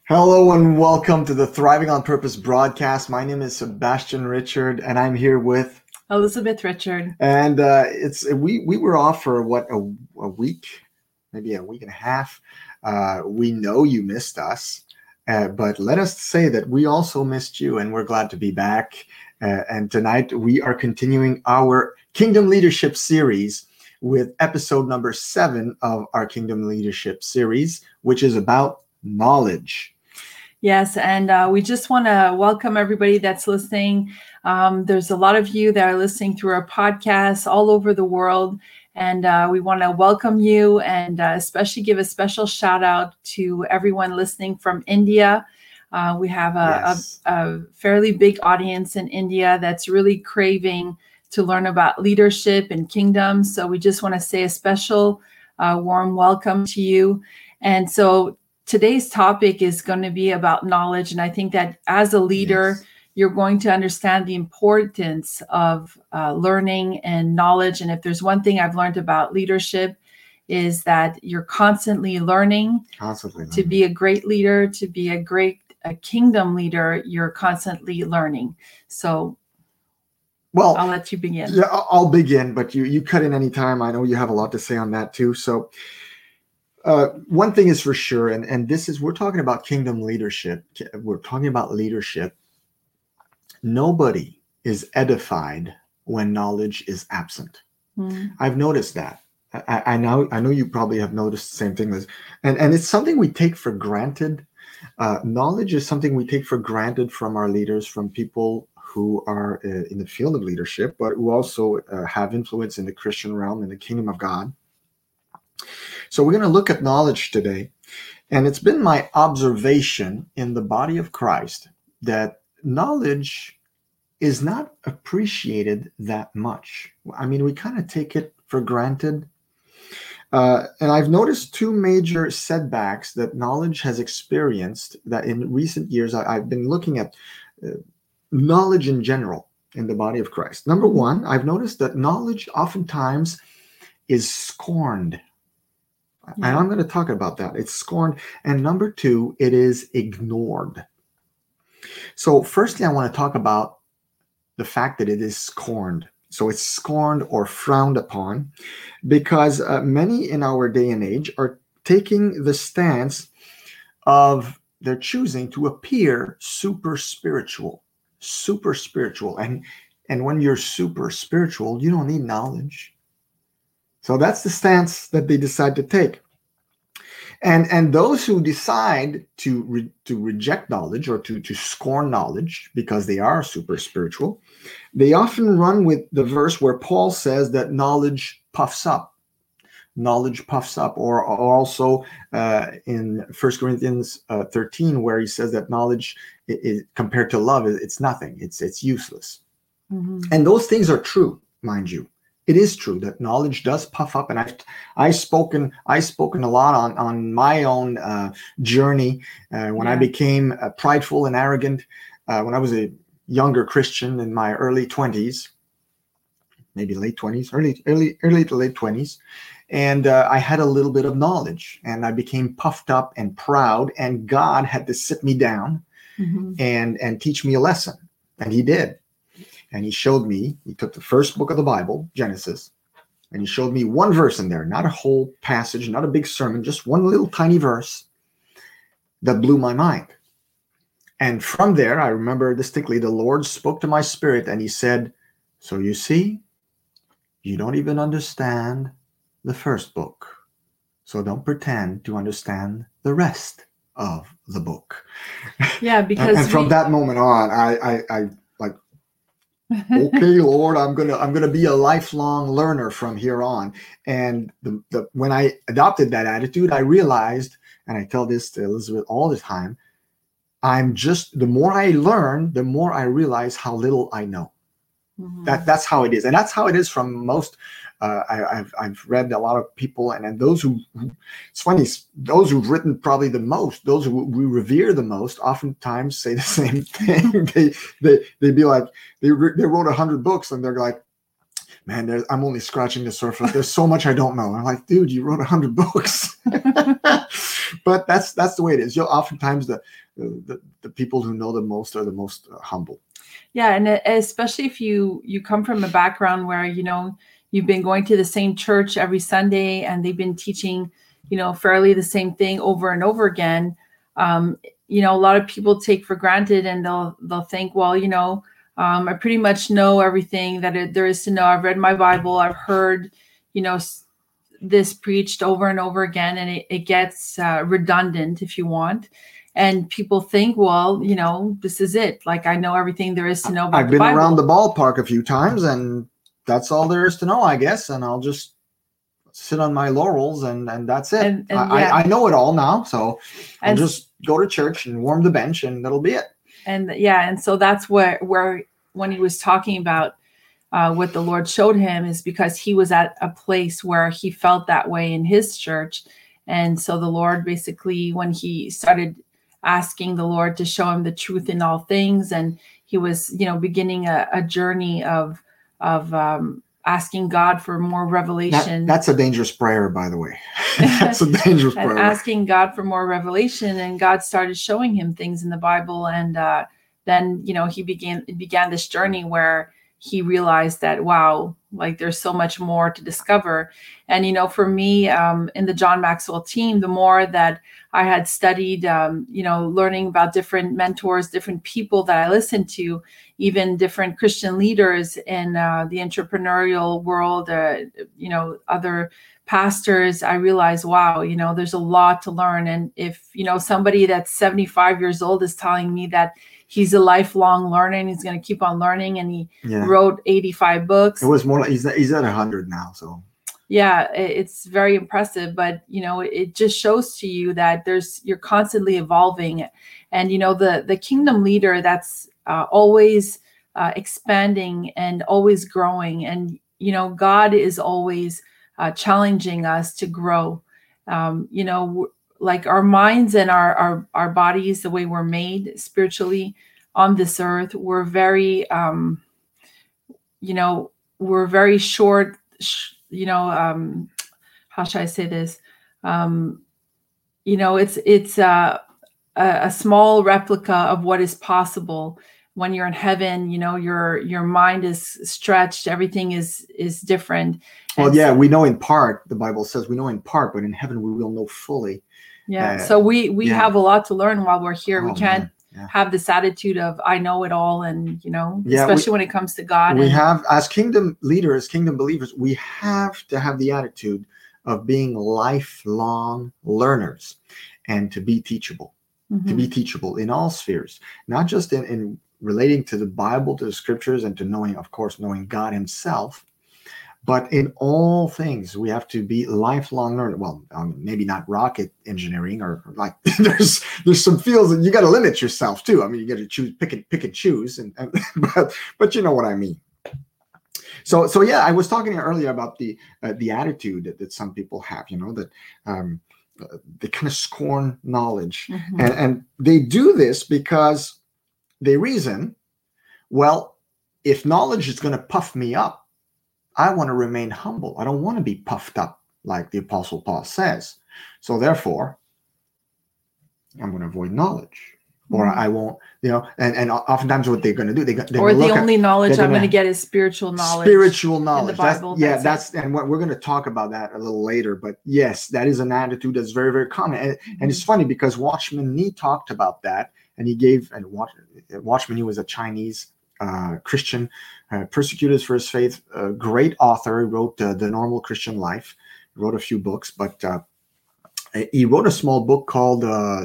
Hello and welcome to the Thriving on Purpose broadcast. My name is Sebastian Richard, and I'm here with Elizabeth Richard. And we were off for a week, maybe a week and a half. We know you missed us, but let us say that we also missed you, and we're glad to be back. And tonight we are continuing our Kingdom Leadership series with episode number 7 of our Kingdom Leadership series, which is about knowledge. Yes, and we just want to welcome everybody that's listening. There's a lot of you that are listening through our podcast all over the world, and we want to welcome you and especially give a special shout out to everyone listening from India. We have a fairly big audience in India that's really craving to learn about leadership and kingdom. So we just want to say a special warm welcome to you. And so today's topic is going to be about knowledge. And I think that as a leader, you're going to understand the importance of learning and knowledge. And if there's one thing I've learned about leadership is that you're constantly learning. To be a great leader, to be a kingdom leader, you're constantly learning. So I'll let you begin. Yeah, I'll begin, but you cut in any time. I know you have a lot to say on that too. So one thing is for sure, and this is, we're talking about kingdom leadership. We're talking about leadership. Nobody is edified when knowledge is absent. I've noticed that. I know you probably have noticed the same thing. And it's something we take for granted. Knowledge is something we take for granted from our leaders, from people who are in the field of leadership, but who also have influence in the Christian realm, in the kingdom of God. So we're going to look at knowledge today. And it's been my observation in the body of Christ that knowledge is not appreciated that much. I mean, we kind of take it for granted. And I've noticed 2 major setbacks that knowledge has experienced that in recent years. I've been looking at knowledge in general in the body of Christ. Number 1, I've noticed that knowledge oftentimes is scorned. And I'm going to talk about that. It's scorned. And number 2, it is ignored. So firstly, I want to talk about the fact that it is scorned. So it's scorned or frowned upon because many in our day and age are taking the stance of they're choosing to appear super spiritual. And when you're super spiritual, you don't need knowledge. So that's the stance that they decide to take. And those who decide to reject knowledge or to scorn knowledge because they are super spiritual, they often run with the verse where Paul says that knowledge puffs up. Knowledge puffs up, or also in 1 Corinthians 13, where he says that knowledge is compared to love, it's nothing. It's useless. Mm-hmm. And those things are true, mind you. It is true that knowledge does puff up, and I've spoken a lot on my own journey when I became prideful and arrogant when I was a younger Christian in my early 20s, maybe late 20s, early to late 20s, and I had a little bit of knowledge, and I became puffed up and proud, and God had to sit me down and teach me a lesson, and He did. And He showed me, He took the first book of the Bible, Genesis, and He showed me one verse in there, not a whole passage, not a big sermon, just one little tiny verse that blew my mind. And from there, I remember distinctly, the Lord spoke to my spirit and He said, so you see, you don't even understand the first book. So don't pretend to understand the rest of the book. Yeah, because and from that moment on, I okay, Lord, I'm gonna be a lifelong learner from here on. And when I adopted that attitude, I realized, and I tell this to Elizabeth all the time, the more I learn, the more I realize how little I know. Mm-hmm. That's how it is, and that's how it is from most. I've read a lot of people, and those who it's funny, those who've written probably the most, those who we revere the most, oftentimes say the same thing. They'd be like, they wrote 100 books, and they're like, man, I'm only scratching the surface. There's so much I don't know. I'm like, dude, you wrote 100 books. But that's the way it is. Oftentimes the people who know the most are the most humble. Yeah, and especially if you come from a background where you've been going to the same church every Sunday, and they've been teaching fairly the same thing over and over again. A lot of people take for granted, and they'll think, well, I pretty much know everything that there is to know. I've read my Bible. I've heard, this preached over and over again, and it gets redundant, if you want. And people think, well, this is it. Like, I know everything there is to know about I've been around the ballpark a few times, and that's all there is to know, I guess. And I'll just sit on my laurels, and that's it. And I know it all now, so I'll just go to church and warm the bench, and that'll be it. And so that's where when he was talking about what the Lord showed him, is because he was at a place where he felt that way in his church. And so the Lord basically, when he started asking the Lord to show him the truth in all things, and he was beginning a journey of asking God for more revelation. That's a dangerous prayer, by the way. That's a dangerous prayer. And asking God for more revelation, and God started showing him things in the Bible, and then he began this journey where he realized that, wow, like there's so much more to discover. And for me, in the John Maxwell team, the more that I had studied, learning about different mentors, different people that I listened to, even different Christian leaders in the entrepreneurial world, other pastors, I realized, wow, there's a lot to learn. And if, somebody that's 75 years old is telling me that he's a lifelong learner and he's going to keep on learning, and he wrote 85 books. It was more like he's at 100 now. So yeah, it's very impressive, but it just shows to you that you're constantly evolving. And the kingdom leader that's always expanding and always growing, and God is always challenging us to grow. Like our minds and our bodies, the way we're made spiritually on this earth, we're very we're very short. How should I say this? It's a small replica of what is possible. When you're in heaven, your mind is stretched. Everything is different. Well, yeah, we know in part. The Bible says we know in part, but in heaven we will know fully. Yeah. So we have a lot to learn while we're here. We can't have this attitude of I know it all, and especially when it comes to God. We have, as kingdom leaders, kingdom believers, we have to have the attitude of being lifelong learners, and to be teachable. To be teachable in all spheres, not just in relating to the Bible, to the scriptures, and to knowing God himself, but in all things we have to be lifelong learners. Well, maybe not rocket engineering, or like there's some fields that you got to limit yourself to. I mean, you got to choose, pick and choose, but you know what I mean. So yeah, I was talking earlier about the attitude that some people have, that they kind of scorn knowledge, and they do this because they reason, well, if knowledge is going to puff me up, I want to remain humble. I don't want to be puffed up like the Apostle Paul says. So therefore, I'm going to avoid knowledge. Or I won't, and oftentimes what they're going to do, or the only knowledge I'm going to get is spiritual knowledge. Spiritual knowledge. In the Bible, and what we're going to talk about that a little later. But yes, that is an attitude that's very, very common. And it's funny because Watchman Nee talked about that, and he gave, and Watchman Nee was a Chinese Christian, persecuted for his faith, a great author. He wrote The Normal Christian Life. He wrote a few books, but he wrote a small book called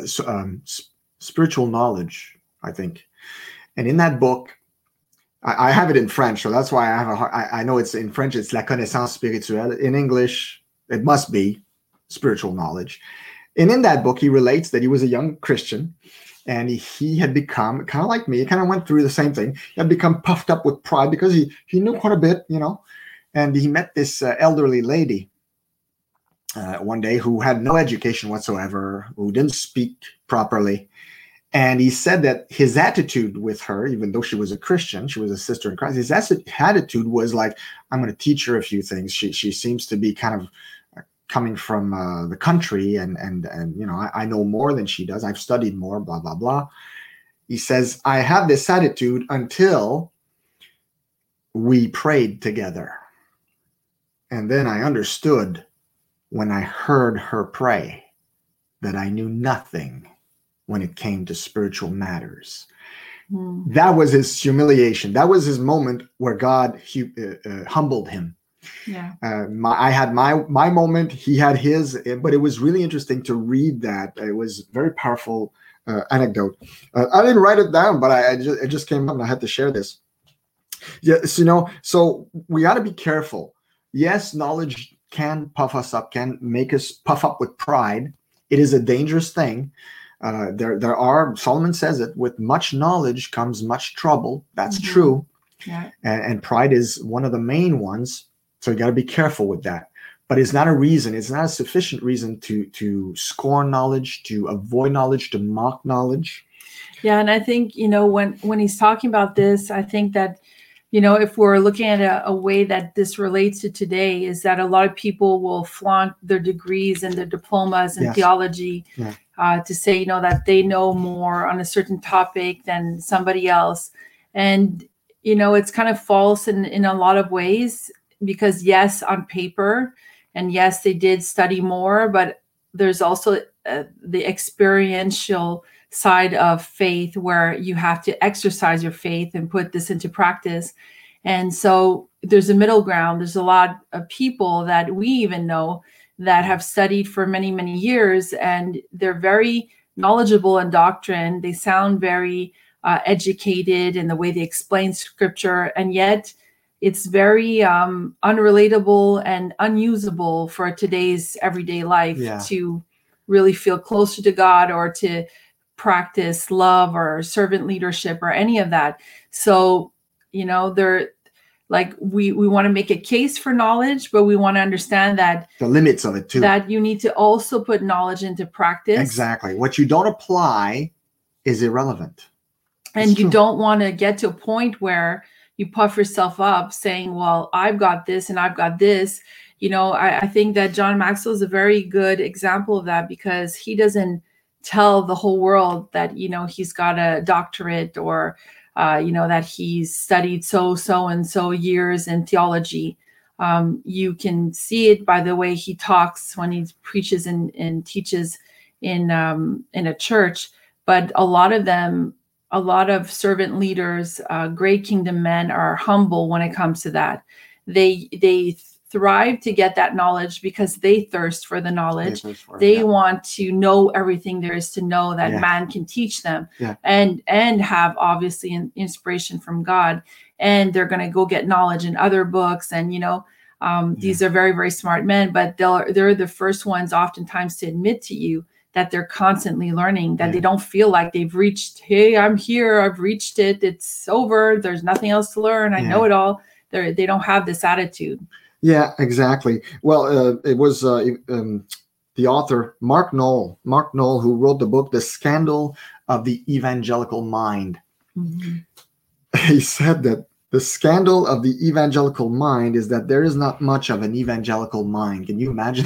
Spiritual Knowledge, I think. And in that book, I have it in French, so that's why I know it's in French. It's La Connaissance Spirituelle. In English, it must be spiritual knowledge. And in that book, he relates that he was a young Christian, and he had become, kind of like me, he kind of went through the same thing. He had become puffed up with pride because he knew quite a bit, and he met this elderly lady one day who had no education whatsoever, who didn't speak properly. And he said that his attitude with her, even though she was a Christian, she was a sister in Christ, his attitude was like, I'm going to teach her a few things. She seems to be kind of coming from the country, and I know more than she does. I've studied more, blah, blah, blah. He says, I have this attitude until we prayed together. And then I understood when I heard her pray that I knew nothing when it came to spiritual matters. That was his humiliation. That was his moment where God humbled him. Yeah. I had my moment. He had his, but it was really interesting to read that. It was a very powerful anecdote. I didn't write it down, but it just came up and I had to share this. Yes, so we got to be careful. Yes, knowledge can puff us up, can make us puff up with pride. It is a dangerous thing. There are, Solomon says it, with much knowledge comes much trouble. That's true. Yeah. And pride is one of the main ones. So you got to be careful with that. But it's not a reason. It's not a sufficient reason to scorn knowledge, to avoid knowledge, to mock knowledge. Yeah, and I think, when he's talking about this, I think that, if we're looking at a way that this relates to today, is that a lot of people will flaunt their degrees and their diplomas in theology to say, that they know more on a certain topic than somebody else. And, it's kind of false in a lot of ways, because yes, on paper, and yes, they did study more, but there's also the experiential side of faith where you have to exercise your faith and put this into practice. And so there's a middle ground. There's a lot of people that we even know that have studied for many, many years, and they're very knowledgeable in doctrine. They sound very educated in the way they explain scripture, and yet it's very unrelatable and unusable for today's everyday life to really feel closer to God or to practice love or servant leadership or any of that. So, they're like, we want to make a case for knowledge, but we want to understand that the limits of it too. That you need to also put knowledge into practice. Exactly. What you don't apply is irrelevant. And you don't want to get to a point where you puff yourself up saying, well, I've got this and I've got this. I think that John Maxwell is a very good example of that, because he doesn't tell the whole world that, he's got a doctorate or, that he's studied so and so years in theology. You can see it by the way he talks when he preaches and teaches in a church. But a lot of servant leaders, great kingdom men, are humble when it comes to that. They thrive to get that knowledge because they thirst for the knowledge. They want to know everything there is to know that man can teach them, and have obviously an inspiration from God. And they're going to go get knowledge in other books. And, these are very, very smart men, but they're the first ones oftentimes to admit to you that they're constantly learning, that they don't feel like they've reached, hey, I'm here, I've reached it, it's over, there's nothing else to learn, I know it all. They don't have this attitude. Yeah, exactly. Well, it was the author, Mark Knoll, who wrote the book, The Scandal of the Evangelical Mind. Mm-hmm. He said that the scandal of the evangelical mind is that there is not much of an evangelical mind. Can you imagine?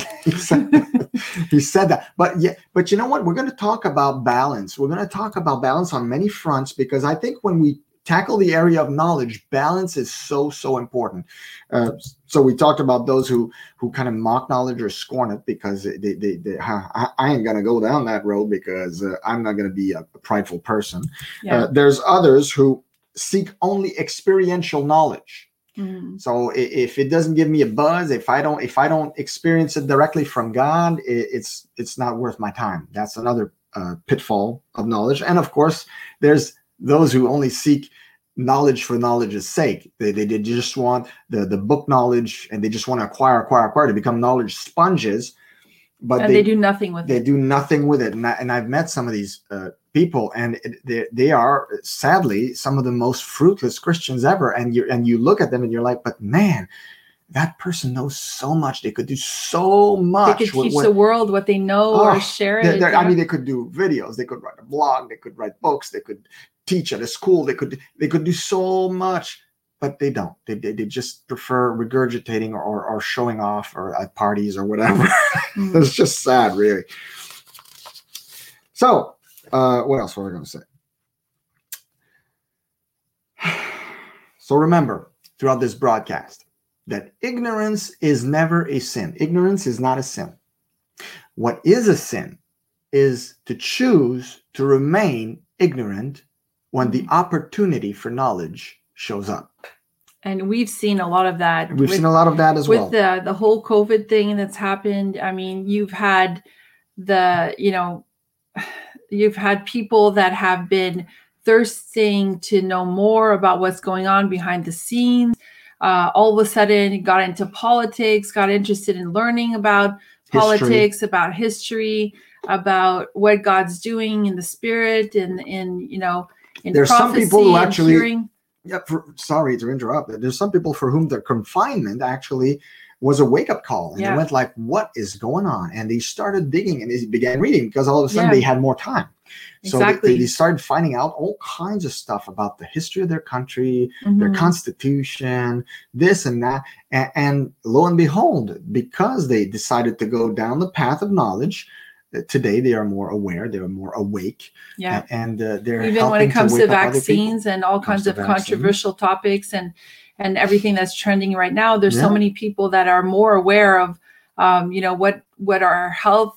He said that. But you know what? We're going to talk about balance. We're going to talk about balance on many fronts, because I think when we tackle the area of knowledge, balance is so important. So we talked about those who kind of mock knowledge or scorn it because I ain't going to go down that road because I'm not going to be a prideful person. Yeah. There's others who seek only experiential knowledge. Mm-hmm. So if it doesn't give me a buzz, if I don't experience it directly from God, it's not worth my time. That's another pitfall of knowledge. And of course, there's those who only seek knowledge for knowledge's sake. They just want the book knowledge, and they just want to acquire to become knowledge sponges. But they do nothing with it. They do nothing with it. And I've met some of these people, and they are sadly some of the most fruitless Christians ever. And you look at them and you're like, but man, that person knows so much. They could do so much. They could teach the world what they know or share it. I mean, they could do videos. They could write a blog. They could write books. They could teach at a school. They could do so much, but they don't. They just prefer regurgitating or showing off or at parties or whatever. It's just sad, really. So, what else were we going to say? So remember, throughout this broadcast, that ignorance is never a sin. Ignorance is not a sin. What is a sin is to choose to remain ignorant when the opportunity for knowledge shows up. And we've seen a lot of that. We've seen a lot of that as well. With the whole COVID thing that's happened. I mean, you've had you've had people that have been thirsting to know more about what's going on behind the scenes. All of a sudden got into politics, got interested in learning about politics, about history, about what God's doing in the spirit and in there's some people who actually hearing. Yeah, sorry to interrupt. There's some people for whom the confinement actually was a wake-up call. And they went like, what is going on? And they started digging and they began reading because all of a sudden they had more time. So they started finding out all kinds of stuff about the history of their country, their constitution, this and that. And lo and behold, because they decided to go down the path of knowledge, today they are more aware, they're more awake. Yeah. And they're even when it comes to vaccines and all kinds of controversial topics and everything that's trending right now, there's so many people that are more aware of what our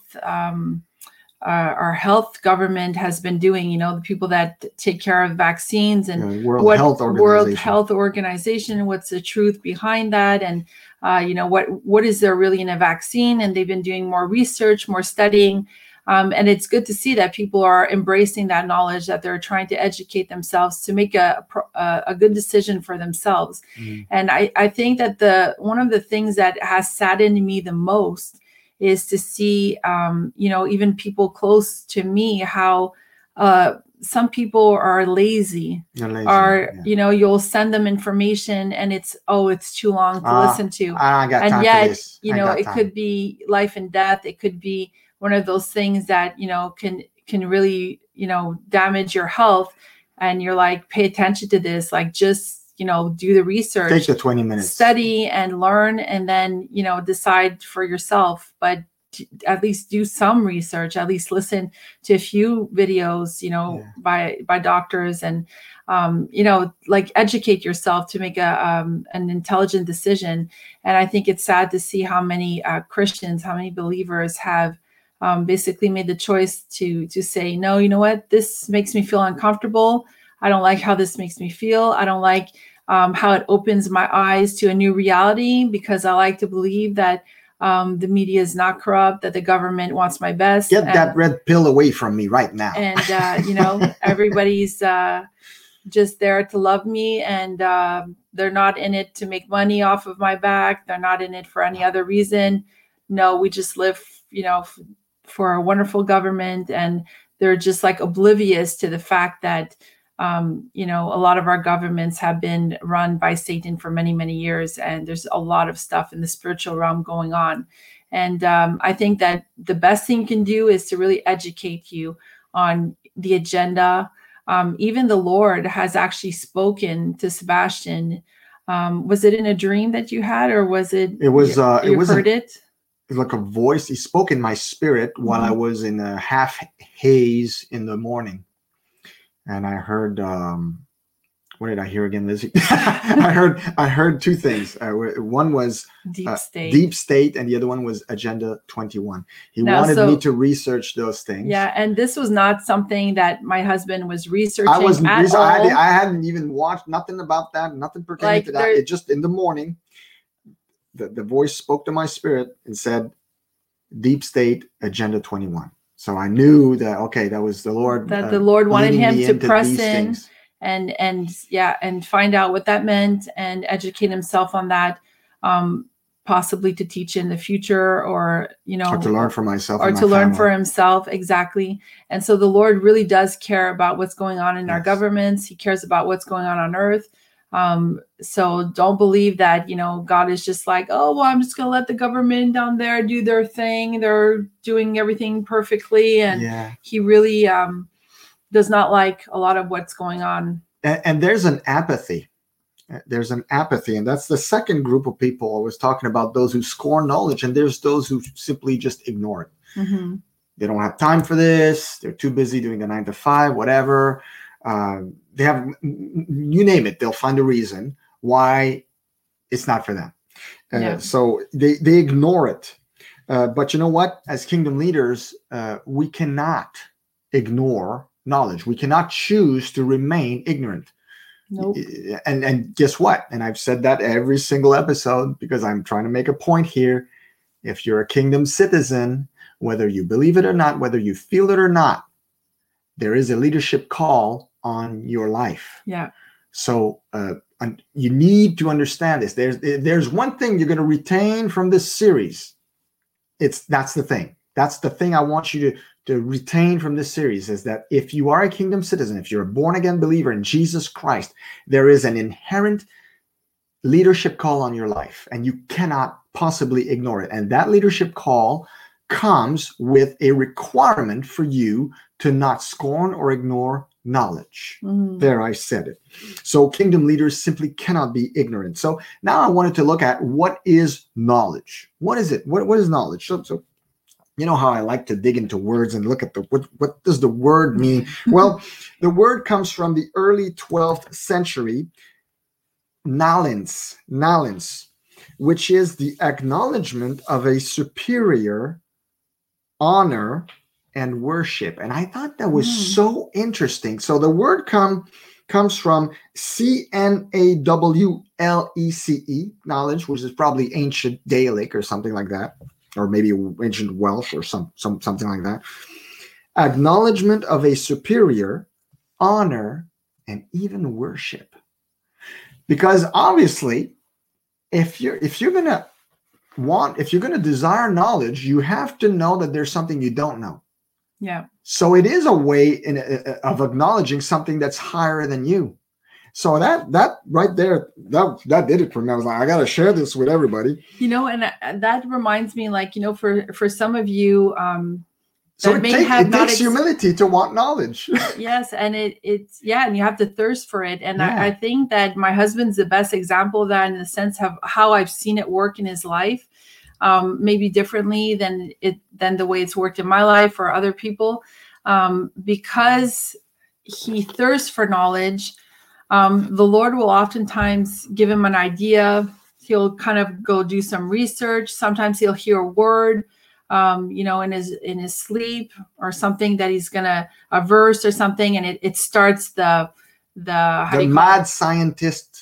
health government has been doing, the people that take care of vaccines and World Health Organization, what's the truth behind that, and what is there really in a vaccine, and they've been doing more research, more studying, and it's good to see that people are embracing that knowledge, that they're trying to educate themselves to make a good decision for themselves. And I think that one of the things that has saddened me the most is to see, even people close to me, how some people are lazy. You'll send them information and it's too long to listen to. And yet, it could be life and death. It could be one of those things that, can really, damage your health. And you're like, pay attention to this, like just, do the research, take the 20 minutes, study and learn, and then, decide for yourself. But at least do some research, at least listen to a few videos, by doctors, and, like educate yourself to make an intelligent decision. And I think it's sad to see how many Christians, how many believers have basically made the choice to say, no, you know what, this makes me feel uncomfortable. I don't like how this makes me feel. I don't like how it opens my eyes to a new reality, because I like to believe that the media is not corrupt, that the government wants my best. Get that red pill away from me right now. And, everybody's just there to love me, and they're not in it to make money off of my back. They're not in it for any other reason. No, we just live, for a wonderful government, and they're just like oblivious to the fact that a lot of our governments have been run by Satan for many, many years. And there's a lot of stuff in the spiritual realm going on. And I think that the best thing you can do is to really educate you on the agenda. Even the Lord has actually spoken to Sebastian. Was it in a dream that you had, or was it? It was. You heard it? It was like a voice. He spoke in my spirit while I was in a half haze in the morning. And I heard, what did I hear again, Lizzie? I heard two things. One was Deep State, and the other one was Agenda 21. He wanted me to research those things. Yeah, and this was not something that my husband was researching I hadn't even watched nothing about that, nothing pertaining to that. It just, in the morning, the voice spoke to my spirit and said, Deep State, Agenda 21. So I knew that, that was the Lord. That the Lord wanted him to press in and find out what that meant and educate himself on that, possibly to teach in the future, or to learn for myself, or to learn for himself. Exactly. And so the Lord really does care about what's going on in our governments. He cares about what's going on earth. So don't believe that, God is just like, oh, well, I'm just going to let the government down there do their thing. They're doing everything perfectly. And he really does not like a lot of what's going on. And there's an apathy. There's an apathy. And that's the second group of people I was talking about, those who scorn knowledge. And there's those who simply just ignore it. Mm-hmm. They don't have time for this. They're too busy doing the 9 to 5, whatever. They have, you name it, they'll find a reason why it's not for them. So they ignore it. But you know what? As kingdom leaders, we cannot ignore knowledge. We cannot choose to remain ignorant. Nope. And guess what? And I've said that every single episode because I'm trying to make a point here. If you're a kingdom citizen, whether you believe it or not, whether you feel it or not, there is a leadership call on your life. Yeah. So you need to understand this. There's one thing you're going to retain from this series. That's the thing. That's the thing I want you to retain from this series, is that if you are a kingdom citizen, if you're a born again believer in Jesus Christ, there is an inherent leadership call on your life, and you cannot possibly ignore it. And that leadership call comes with a requirement for you to not scorn or ignore knowledge. There, I said it. So kingdom leaders simply cannot be ignorant. So now I wanted to look at what is knowledge. What is it? What is knowledge? So you know how I like to dig into words and look at what does the word mean? Well, the word comes from the early 12th century, nalens, which is the acknowledgement of a superior, honor, and worship. And I thought that was so interesting. So the word comes from CNAWLECE, knowledge, which is probably ancient Gaelic or something like that, or maybe ancient Welsh or something like that. Acknowledgement of a superior, honor, and even worship. Because obviously, if you're going to desire knowledge, you have to know that there's something you don't know. Yeah. So it is a way of acknowledging something that's higher than you. So that right there, that did it for me. I was like, I got to share this with everybody. And that reminds me, for some of you, so it takes humility to want knowledge. Yes, and it's and you have to thirst for it. And I think that my husband's the best example of that, in the sense of how I've seen it work in his life. Maybe differently than the way it's worked in my life or other people, because he thirsts for knowledge. The Lord will oftentimes give him an idea. He'll kind of go do some research. Sometimes he'll hear a word, in his sleep, or something that he's gonna, a verse or something, and it starts the mad scientist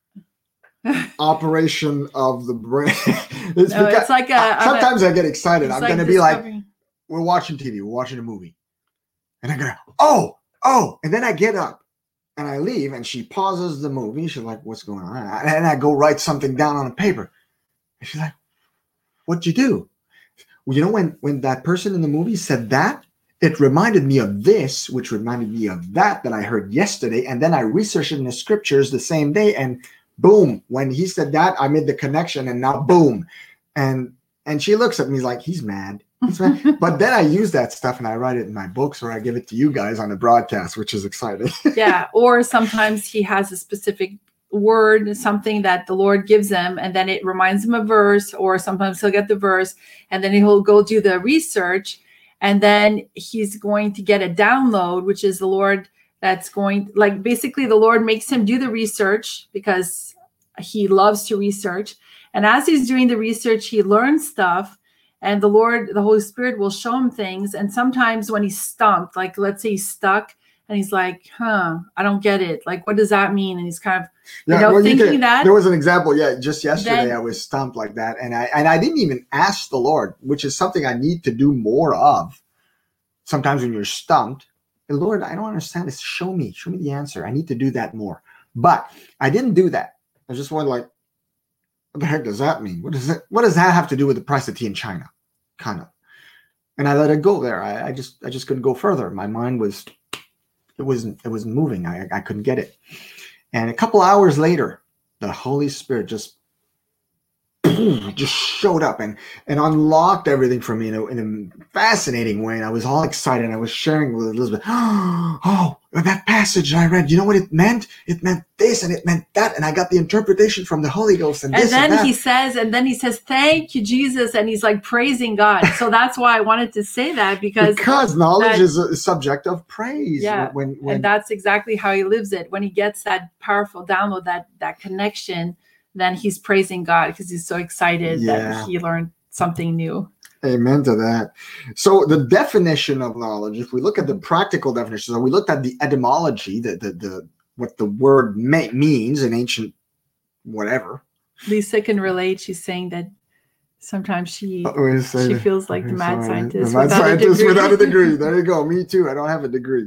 operation of the brain. It's like sometimes I get excited. I'm going to be like, we're watching TV, we're watching a movie, and I'm gonna oh, and then I get up and I leave, and she pauses the movie. She's like, "What's going on?" And I go write something down on a paper, and she's like, "What'd you do?" Well, when that person in the movie said that, it reminded me of this, which reminded me of that I heard yesterday, and then I researched it in the scriptures the same day, and boom, when he said that, I made the connection, and now boom. And she looks at me like, he's mad. But then I use that stuff and I write it in my books, or I give it to you guys on the broadcast, which is exciting. Yeah. Or sometimes he has a specific word, something that the Lord gives him, and then it reminds him of a verse, or sometimes he'll get the verse and then he'll go do the research, and then he's going to get a download, which is the Lord that's going, basically the Lord makes him do the research because he loves to research. And as he's doing the research, he learns stuff, and the Holy Spirit will show him things. And sometimes when he's stumped, let's say he's stuck and he's like, I don't get it. What does that mean? And he's kind of, thinking that. There was an example. Yeah. Just yesterday I was stumped like that. And I didn't even ask the Lord, which is something I need to do more of. Sometimes when you're stumped, Lord, I don't understand this. Show me the answer. I need to do that more. But I didn't do that. I just went like, what the heck does that mean? What does that have to do with the price of tea in China? Kind of. And I let it go there. I just couldn't go further. My mind wasn't moving. I couldn't get it. And a couple hours later, the Holy Spirit just showed up and unlocked everything for me in a fascinating way. And I was all excited. I was sharing with Elizabeth, oh, that passage I read, you know what it meant? It meant this and it meant that. And I got the interpretation from the Holy Ghost and this then and that. he says, thank you, Jesus. And he's like praising God. So that's why I wanted to say that because knowledge is a subject of praise. Yeah. When and that's exactly how he lives it. When he gets that powerful download, that connection, then he's praising God because he's so excited that he learned something new. Amen to that. So the definition of knowledge, if we look at the practical definition, so we looked at the etymology, the what the word means in ancient whatever. Lisa can relate. She's saying that sometimes she feels like the mad scientist without a degree. There you go. Me too. I don't have a degree.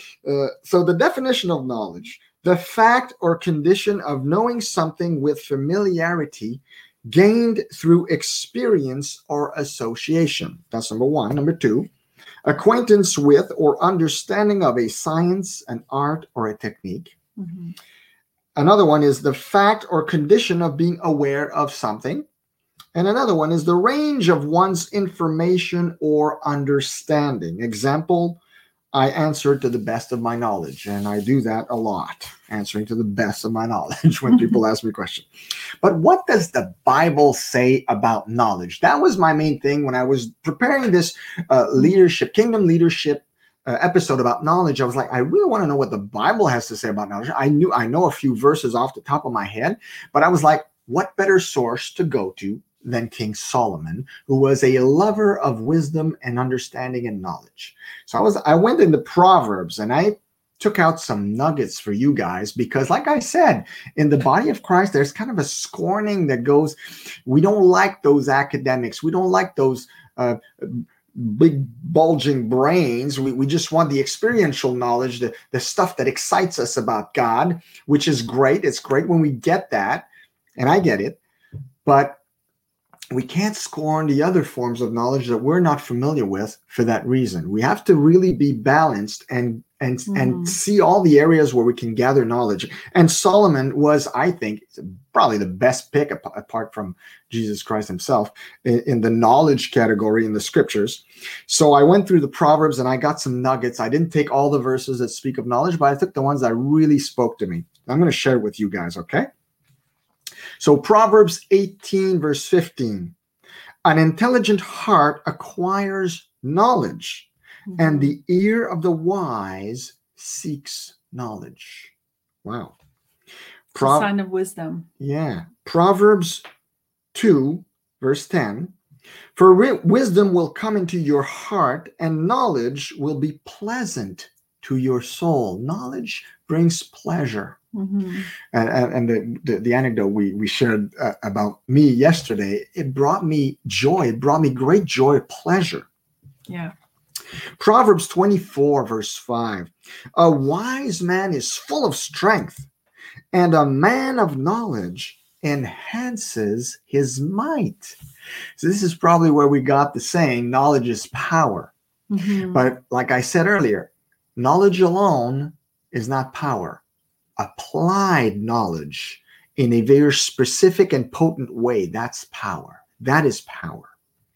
So the definition of knowledge: the fact or condition of knowing something with familiarity gained through experience or association. That's number one. Number two, acquaintance with or understanding of a science, an art, or a technique. Mm-hmm. Another one is the fact or condition of being aware of something. And another one is the range of one's information or understanding. Example, I answer to the best of my knowledge, and I do that a lot, answering to the best of my knowledge when people ask me questions. But what does the Bible say about knowledge? That was my main thing when I was preparing this kingdom leadership episode about knowledge. I was like, I really want to know what the Bible has to say about knowledge. I know a few verses off the top of my head, but I was like, what better source to go to than King Solomon, who was a lover of wisdom and understanding and knowledge. So I went into Proverbs and I took out some nuggets for you guys because, like I said, in the body of Christ, there's kind of a scorning that goes, we don't like those academics. We don't like those big bulging brains. We just want the experiential knowledge, the stuff that excites us about God, which is great. It's great when we get that, and I get it, but we can't scorn the other forms of knowledge that we're not familiar with for that reason. We have to really be balanced and see all the areas where we can gather knowledge. And Solomon was, I think, probably the best pick apart from Jesus Christ himself in the knowledge category in the scriptures. So I went through the Proverbs and I got some nuggets. I didn't take all the verses that speak of knowledge, but I took the ones that really spoke to me. I'm going to share it with you guys, okay? So Proverbs 18, verse 15, an intelligent heart acquires knowledge, and the ear of the wise seeks knowledge. Wow. It's a sign of wisdom. Yeah. Proverbs 2, verse 10, for wisdom will come into your heart, and knowledge will be pleasant to your soul. Knowledge brings pleasure. Mm-hmm. And the anecdote we shared about me yesterday, it brought me joy. It brought me great joy, pleasure. Yeah. Proverbs 24, verse 5. A wise man is full of strength, and a man of knowledge enhances his might. So this is probably where we got the saying, knowledge is power. Mm-hmm. But like I said earlier, knowledge alone is not power. Applied knowledge in a very specific and potent way, that's power. That is power.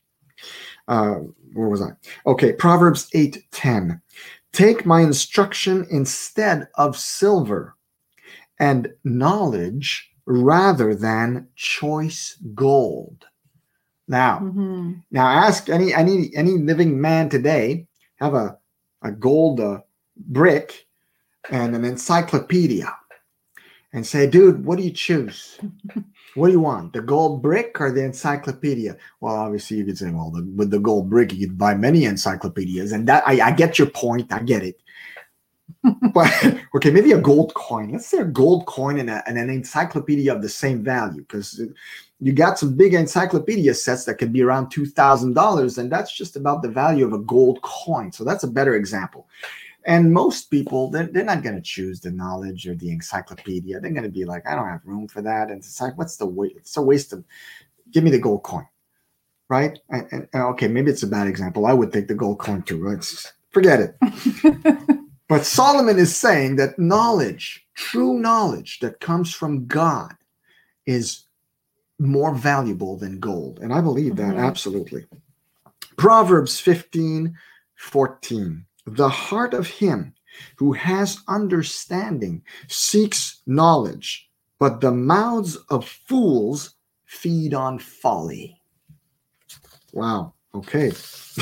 Where was I? Okay, Proverbs 8:10. Take my instruction instead of silver, and knowledge rather than choice gold. Now ask any living man today, have a gold brick and an encyclopedia, and say, dude, what do you choose? What do you want, the gold brick or the encyclopedia? Well, obviously you could say, well, with the gold brick, you could buy many encyclopedias, and that I get your point. I get it. But okay, maybe a gold coin. Let's say a gold coin and an encyclopedia of the same value, because you got some big encyclopedia sets that could be around $2,000, and that's just about the value of a gold coin. So that's a better example. And most people, they're not going to choose the knowledge or the encyclopedia. They're going to be like, I don't have room for that. And it's like, what's the waste? It's a waste of, give me the gold coin, right? And okay, maybe it's a bad example. I would take the gold coin too. Right? Forget it. But Solomon is saying that knowledge True knowledge that comes from God is more valuable than gold. And I believe that absolutely. Proverbs 15:14. The heart of him who has understanding seeks knowledge, but the mouths of fools feed on folly. Wow. Okay.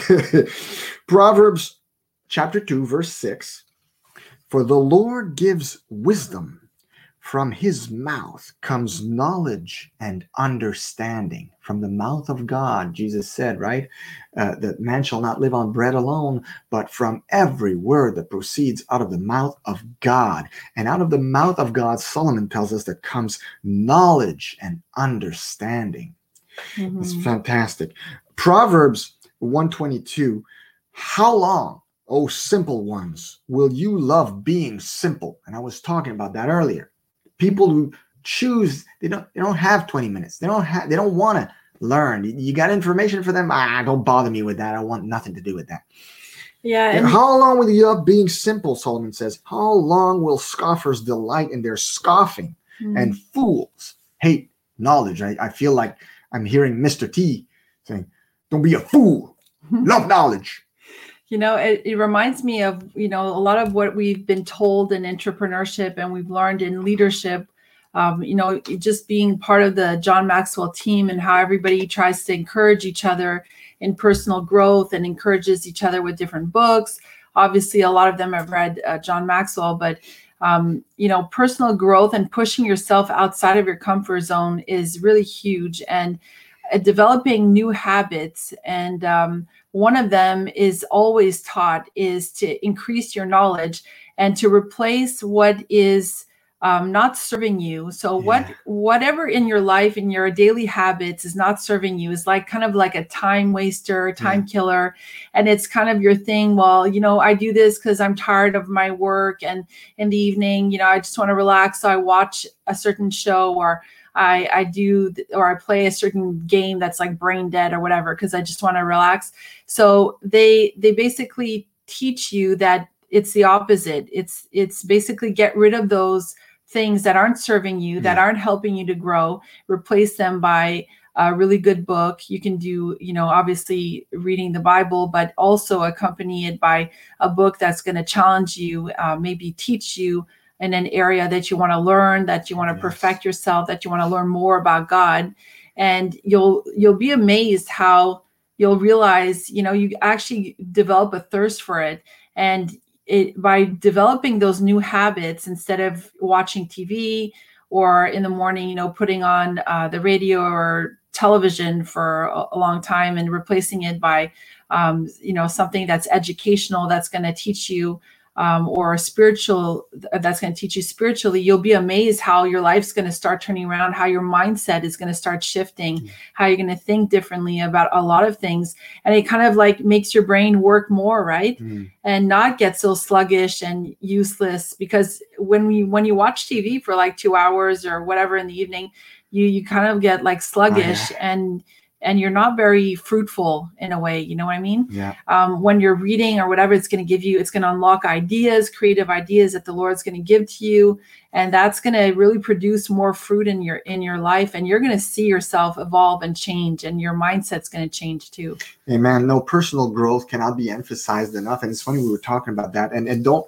Proverbs chapter 2, verse 6. For the Lord gives wisdom. From his mouth comes knowledge and understanding. From the mouth of God, Jesus said, right? That man shall not live on bread alone, but from every word that proceeds out of the mouth of God. And out of the mouth of God, Solomon tells us that comes knowledge and understanding. It's fantastic. Proverbs 122. How long, O simple ones, will you love being simple? And I was talking about that earlier. People who choose, they don't have 20 minutes. They don't want to learn. You got information for them? Don't bother me with that. I want nothing to do with that. Yeah. And how long will you love being simple? Solomon says. How long will scoffers delight in their scoffing, and fools hate knowledge? I feel like I'm hearing Mr. T saying, "Don't be a fool. Love knowledge." It reminds me of, a lot of what we've been told in entrepreneurship and we've learned in leadership, just being part of the John Maxwell team and how everybody tries to encourage each other in personal growth and encourages each other with different books. Obviously, a lot of them have read John Maxwell, but, personal growth and pushing yourself outside of your comfort zone is really huge. And developing new habits, and one of them is always taught is to increase your knowledge and to replace what is not serving you. So whatever in your life, in your daily habits is not serving you is kind of like a time waster, time killer. And it's kind of your thing. Well, I do this because I'm tired of my work, and in the evening, I just want to relax. So I watch a certain show, or I play a certain game that's like brain dead or whatever, because I just want to relax. So they basically teach you that it's the opposite. It's basically get rid of those things that aren't serving you, that aren't helping you to grow, replace them by a really good book. You can do, obviously reading the Bible, but also accompany it by a book that's going to challenge you, maybe teach you in an area that you want to learn, that you want to perfect yourself, that you want to learn more about God. And you'll be amazed how you'll realize, you actually develop a thirst for it. And by developing those new habits, instead of watching TV or in the morning, putting on the radio or television for a long time, and replacing it by, something that's educational, that's going to teach you, or spiritual, that's going to teach you spiritually, you'll be amazed how your life's going to start turning around, how your mindset is going to start shifting, how you're going to think differently about a lot of things. And it kind of makes your brain work more, right? And not get so sluggish and useless, because when you watch TV for 2 hours or whatever in the evening, you kind of get sluggish, and you're not very fruitful in a way, you know what I mean? Yeah. When you're reading or whatever, it's going to unlock ideas, creative ideas that the Lord's going to give to you. And that's going to really produce more fruit in your life. And you're going to see yourself evolve and change, and your mindset's going to change too. Amen. No, personal growth cannot be emphasized enough. And it's funny, we were talking about that, and don't,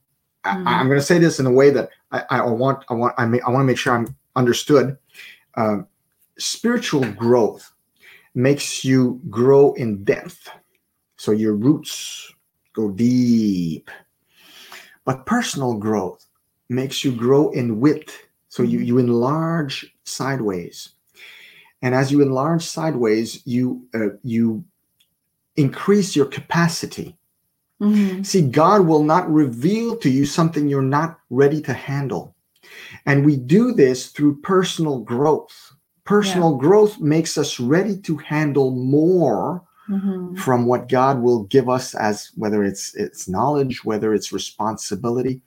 I'm going to say this in a way that I want to make sure I'm understood. Spiritual growth makes you grow in depth, so your roots go deep. But personal growth makes you grow in width, so you enlarge sideways. And as you enlarge sideways, you increase your capacity. See, God will not reveal to you something you're not ready to handle. And we do this through personal growth. Personal growth makes us ready to handle more from what God will give us, as whether it's knowledge, whether it's responsibility,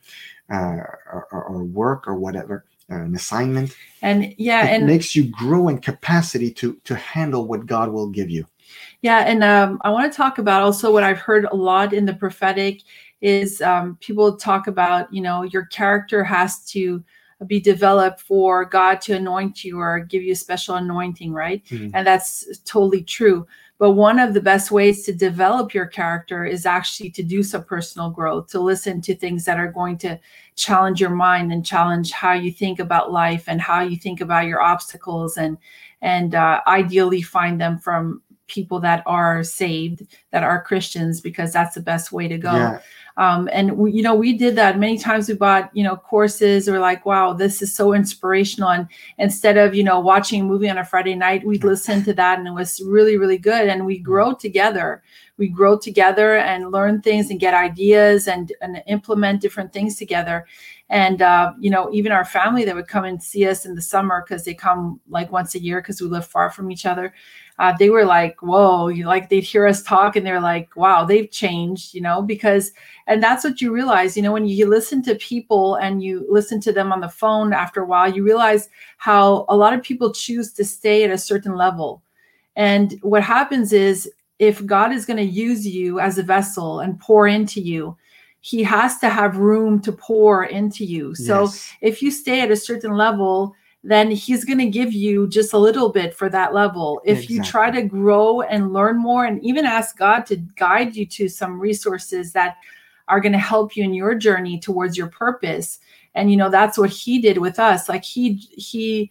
or work, or whatever, an assignment. And it makes you grow in capacity to handle what God will give you. Yeah, and I want to talk about also what I've heard a lot in the prophetic is people talk about, your character has to be developed for God to anoint you or give you a special anointing, right? And that's totally true. But one of the best ways to develop your character is actually to do some personal growth, to listen to things that are going to challenge your mind and challenge how you think about life and how you think about your obstacles, and ideally find them from people that are saved, that are Christians, because that's the best way to go. Yeah. And we did that many times. We bought, courses, or like, wow, this is so inspirational. And instead of, watching a movie on a Friday night, we'd listen to that, and it was really, really good. And we grow together. We grow together and learn things and get ideas and implement different things together. And, even our family that would come and see us in the summer, because they come like once a year because we live far from each other. They were like, whoa, they'd hear us talk and they're like, wow, they've changed, and that's what you realize, when you listen to people and you listen to them on the phone, after a while, you realize how a lot of people choose to stay at a certain level. And what happens is, if God is going to use you as a vessel and pour into you, he has to have room to pour into you. So if you stay at a certain level, then he's going to give you just a little bit for that level. If you try to grow and learn more, and even ask God to guide you to some resources that are going to help you in your journey towards your purpose. And, that's what he did with us. Like he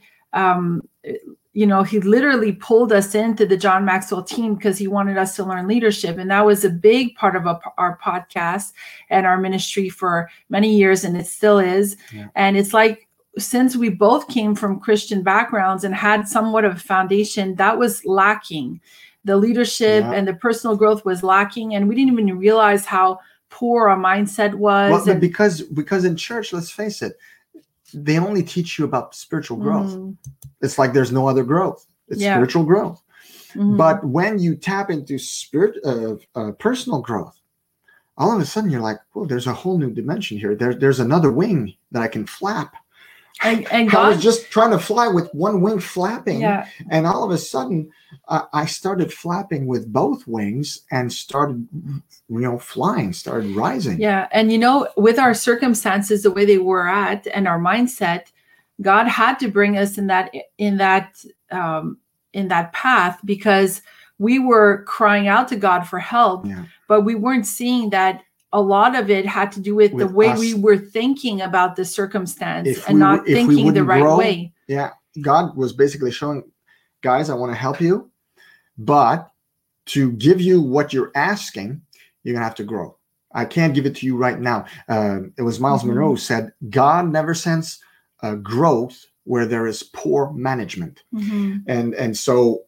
literally pulled us into the John Maxwell team because he wanted us to learn leadership. And that was a big part of our podcast and our ministry for many years. And it still is. Yeah. And it's like, since we both came from Christian backgrounds and had somewhat of a foundation, that was lacking. The leadership and the personal growth was lacking. And we didn't even realize how poor our mindset was. Well, but because in church, let's face it, they only teach you about spiritual growth. It's like there's no other growth. It's spiritual growth. But when you tap into personal growth, all of a sudden you're like, well, there's a whole new dimension here. There's another wing that I can flap. And God, I was just trying to fly with one wing flapping, and all of a sudden I started flapping with both wings and started, flying, started rising. Yeah, and with our circumstances, the way they were at, and our mindset, God had to bring us in that path, because we were crying out to God for help, but we weren't seeing that. A lot of it had to do with the way we were thinking about the circumstance and not thinking the right way. Yeah. God was basically showing, guys, I want to help you, but to give you what you're asking, you're going to have to grow. I can't give it to you right now. It was Miles Monroe who said, God never sends growth where there is poor management. And so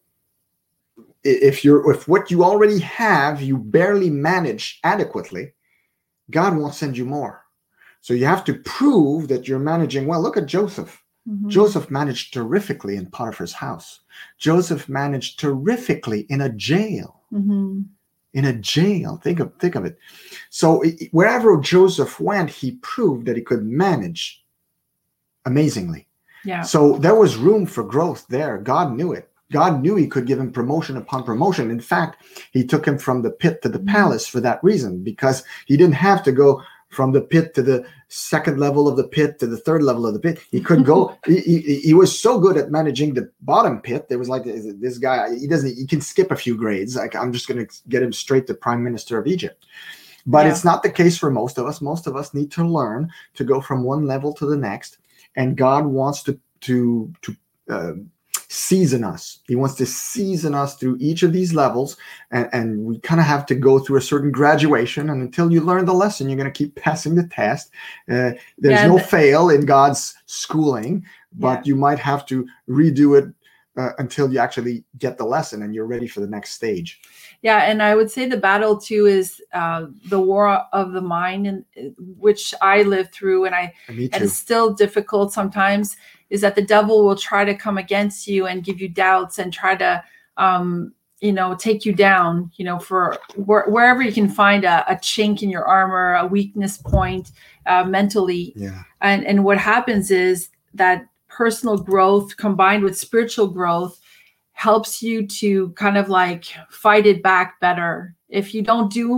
if what you already have, you barely manage adequately, God won't send you more. So you have to prove that you're managing well. Look at Joseph. Joseph managed terrifically in Potiphar's house. Joseph managed terrifically in a jail. In a jail. Think of it. So wherever Joseph went, he proved that he could manage amazingly. Yeah. So there was room for growth there. God knew it. God knew he could give him promotion upon promotion. In fact, he took him from the pit to the palace for that reason, because he didn't have to go from the pit to the second level of the pit to the third level of the pit. He could go. He was so good at managing the bottom pit. There was like, this guy, he can skip a few grades. Like, I'm just going to get him straight to Prime Minister of Egypt. But it's not the case for most of us. Most of us need to learn to go from one level to the next. And God wants to season us. He wants to season us through each of these levels, and we kind of have to go through a certain graduation. And until you learn the lesson, you're going to keep passing the test. There's no fail in God's schooling, but you might have to redo it until you actually get the lesson and you're ready for the next stage. Yeah, and I would say the battle too is the war of the mind, and which I lived through, and it's still difficult sometimes. Is that the devil will try to come against you and give you doubts and try to, take you down, for wherever you can find a chink in your armor, a weakness point mentally. Yeah. And what happens is that personal growth combined with spiritual growth helps you to kind of like fight it back better. If you don't do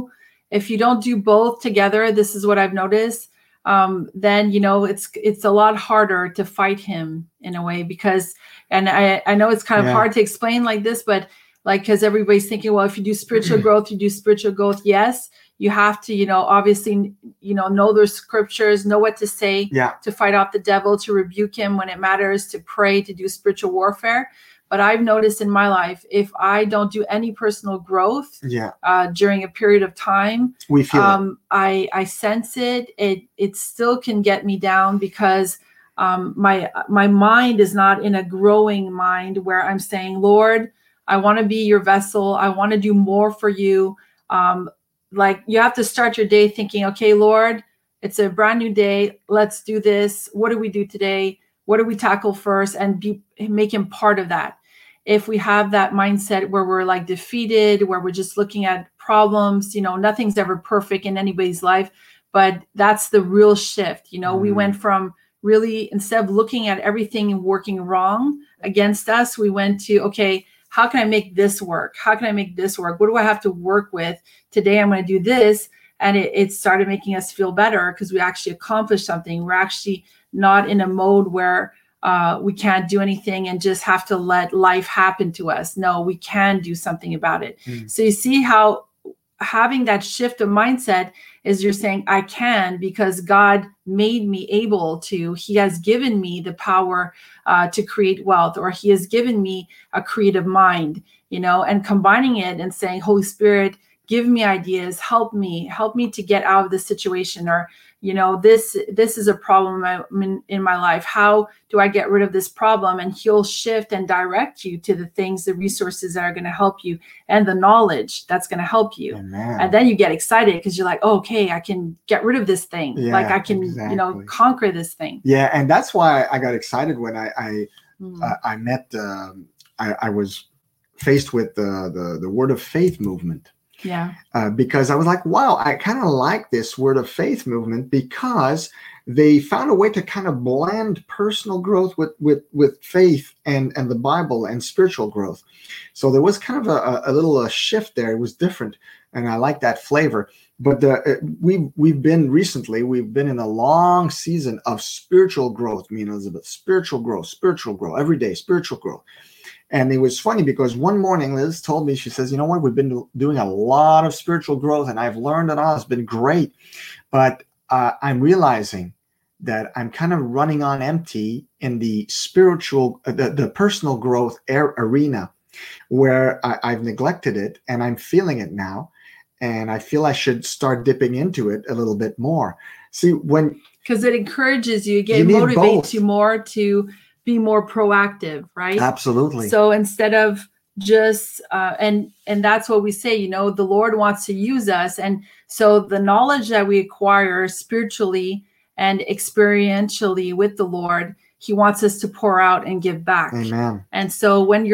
if you don't do both together, this is what I've noticed, then, you know, it's a lot harder to fight him in a way, because, and I know it's kind of hard to explain like this, but like, because everybody's thinking, well, if you do spiritual growth, you do spiritual growth. Yes, you have to, you know, obviously, you know their scriptures, know what to say to fight off the devil, to rebuke him when it matters, to pray, to do spiritual warfare. But I've noticed in my life, if I don't do any personal growth during a period of time, we feel I sense it. It still can get me down, because my mind is not in a growing mind where I'm saying, Lord, I want to be your vessel. I want to do more for you. Like, you have to start your day thinking, okay, Lord, it's a brand new day. Let's do this. What do we do today? What do we tackle first? And make him part of that. If we have that mindset where we're like defeated, where we're just looking at problems, you know, nothing's ever perfect in anybody's life, but that's the real shift. You know, we went from really, instead of looking at everything working wrong against us, we went to, okay, how can I make this work? How can I make this work? What do I have to work with? Today I'm going to do this. And it started making us feel better, because we actually accomplished something. We're actually not in a mode where we can't do anything and just have to let life happen to us. No, we can do something about it. So you see how having that shift of mindset is, you're saying, I can, because God made me able to. He has given me the power to create wealth, or he has given me a creative mind, you know, and combining it and saying, Holy Spirit, give me ideas, help me to get out of this situation. Or, you know, this is a problem in my life. How do I get rid of this problem? And he'll shift and direct you to the things, the resources that are going to help you, and the knowledge that's going to help you. Amen. And then you get excited, because you're like, oh, okay, I can get rid of this thing. Like, I can, you know, conquer this thing. Yeah. And that's why I got excited when I met, I was faced with the Word of Faith movement. Because I was like, wow, I kind of like this Word of Faith movement, because they found a way to kind of blend personal growth with faith and the Bible and spiritual growth. So there was kind of a little shift there. It was different, and I like that flavor. But we've been in a long season of spiritual growth. Me and Elizabeth, spiritual growth every day, spiritual growth. And it was funny, because one morning Liz told me, she says, you know what, we've been doing a lot of spiritual growth, and I've learned it all. It's been great. But I'm realizing that I'm kind of running on empty in the spiritual, the personal growth arena, where I've neglected it, and I'm feeling it now. And I feel I should start dipping into it a little bit more. See, because it encourages you, it motivates you more to be more proactive, right? Absolutely. So instead of just and that's what we say, you know, the Lord wants to use us. And so the knowledge that we acquire spiritually and experientially with the Lord, he wants us to pour out and give back. Amen. And so when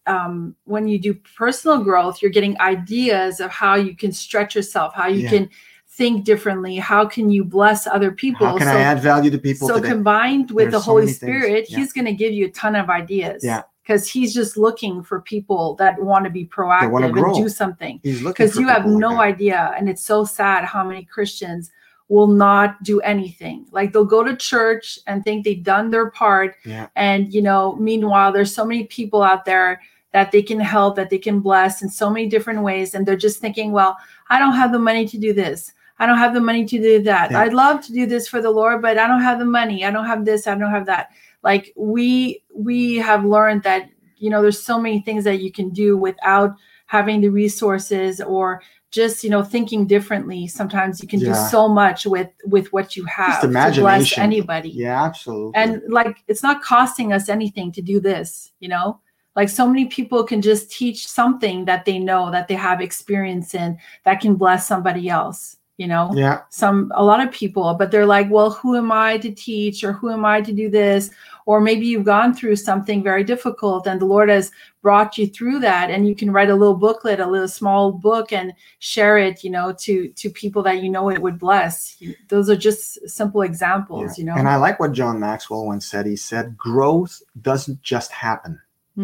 you do personal growth, you're getting ideas of how you can stretch yourself, how you can think differently, how can you bless other people, how can I add value to people so today? Combined with the Holy Spirit, he's going to give you a ton of ideas, because he's just looking for people that want to be proactive and do something, because you have no idea. And it's so sad how many Christians will not do anything. Like, they'll go to church and think they've done their part, and, you know, meanwhile there's so many people out there that they can help, that they can bless in so many different ways, and they're just thinking, well, I don't have the money to do this, I don't have the money to do that. I'd love to do this for the Lord, but I don't have the money. I don't have this. I don't have that. Like, we have learned that, you know, there's so many things that you can do without having the resources, or just, you know, thinking differently. Sometimes you can do so much with what you have to bless anybody. Yeah, absolutely. And like, it's not costing us anything to do this, you know? Like, so many people can just teach something that they know, that they have experience in, that can bless somebody else. You know, a lot of people, but they're like, well, who am I to teach, or who am I to do this? Or maybe you've gone through something very difficult, and the Lord has brought you through that, and you can write a little booklet, a little small book, and share it, you know, to people that, you know, it would bless. Those are just simple examples, you know. And I like what John Maxwell once said. He said, growth doesn't just happen.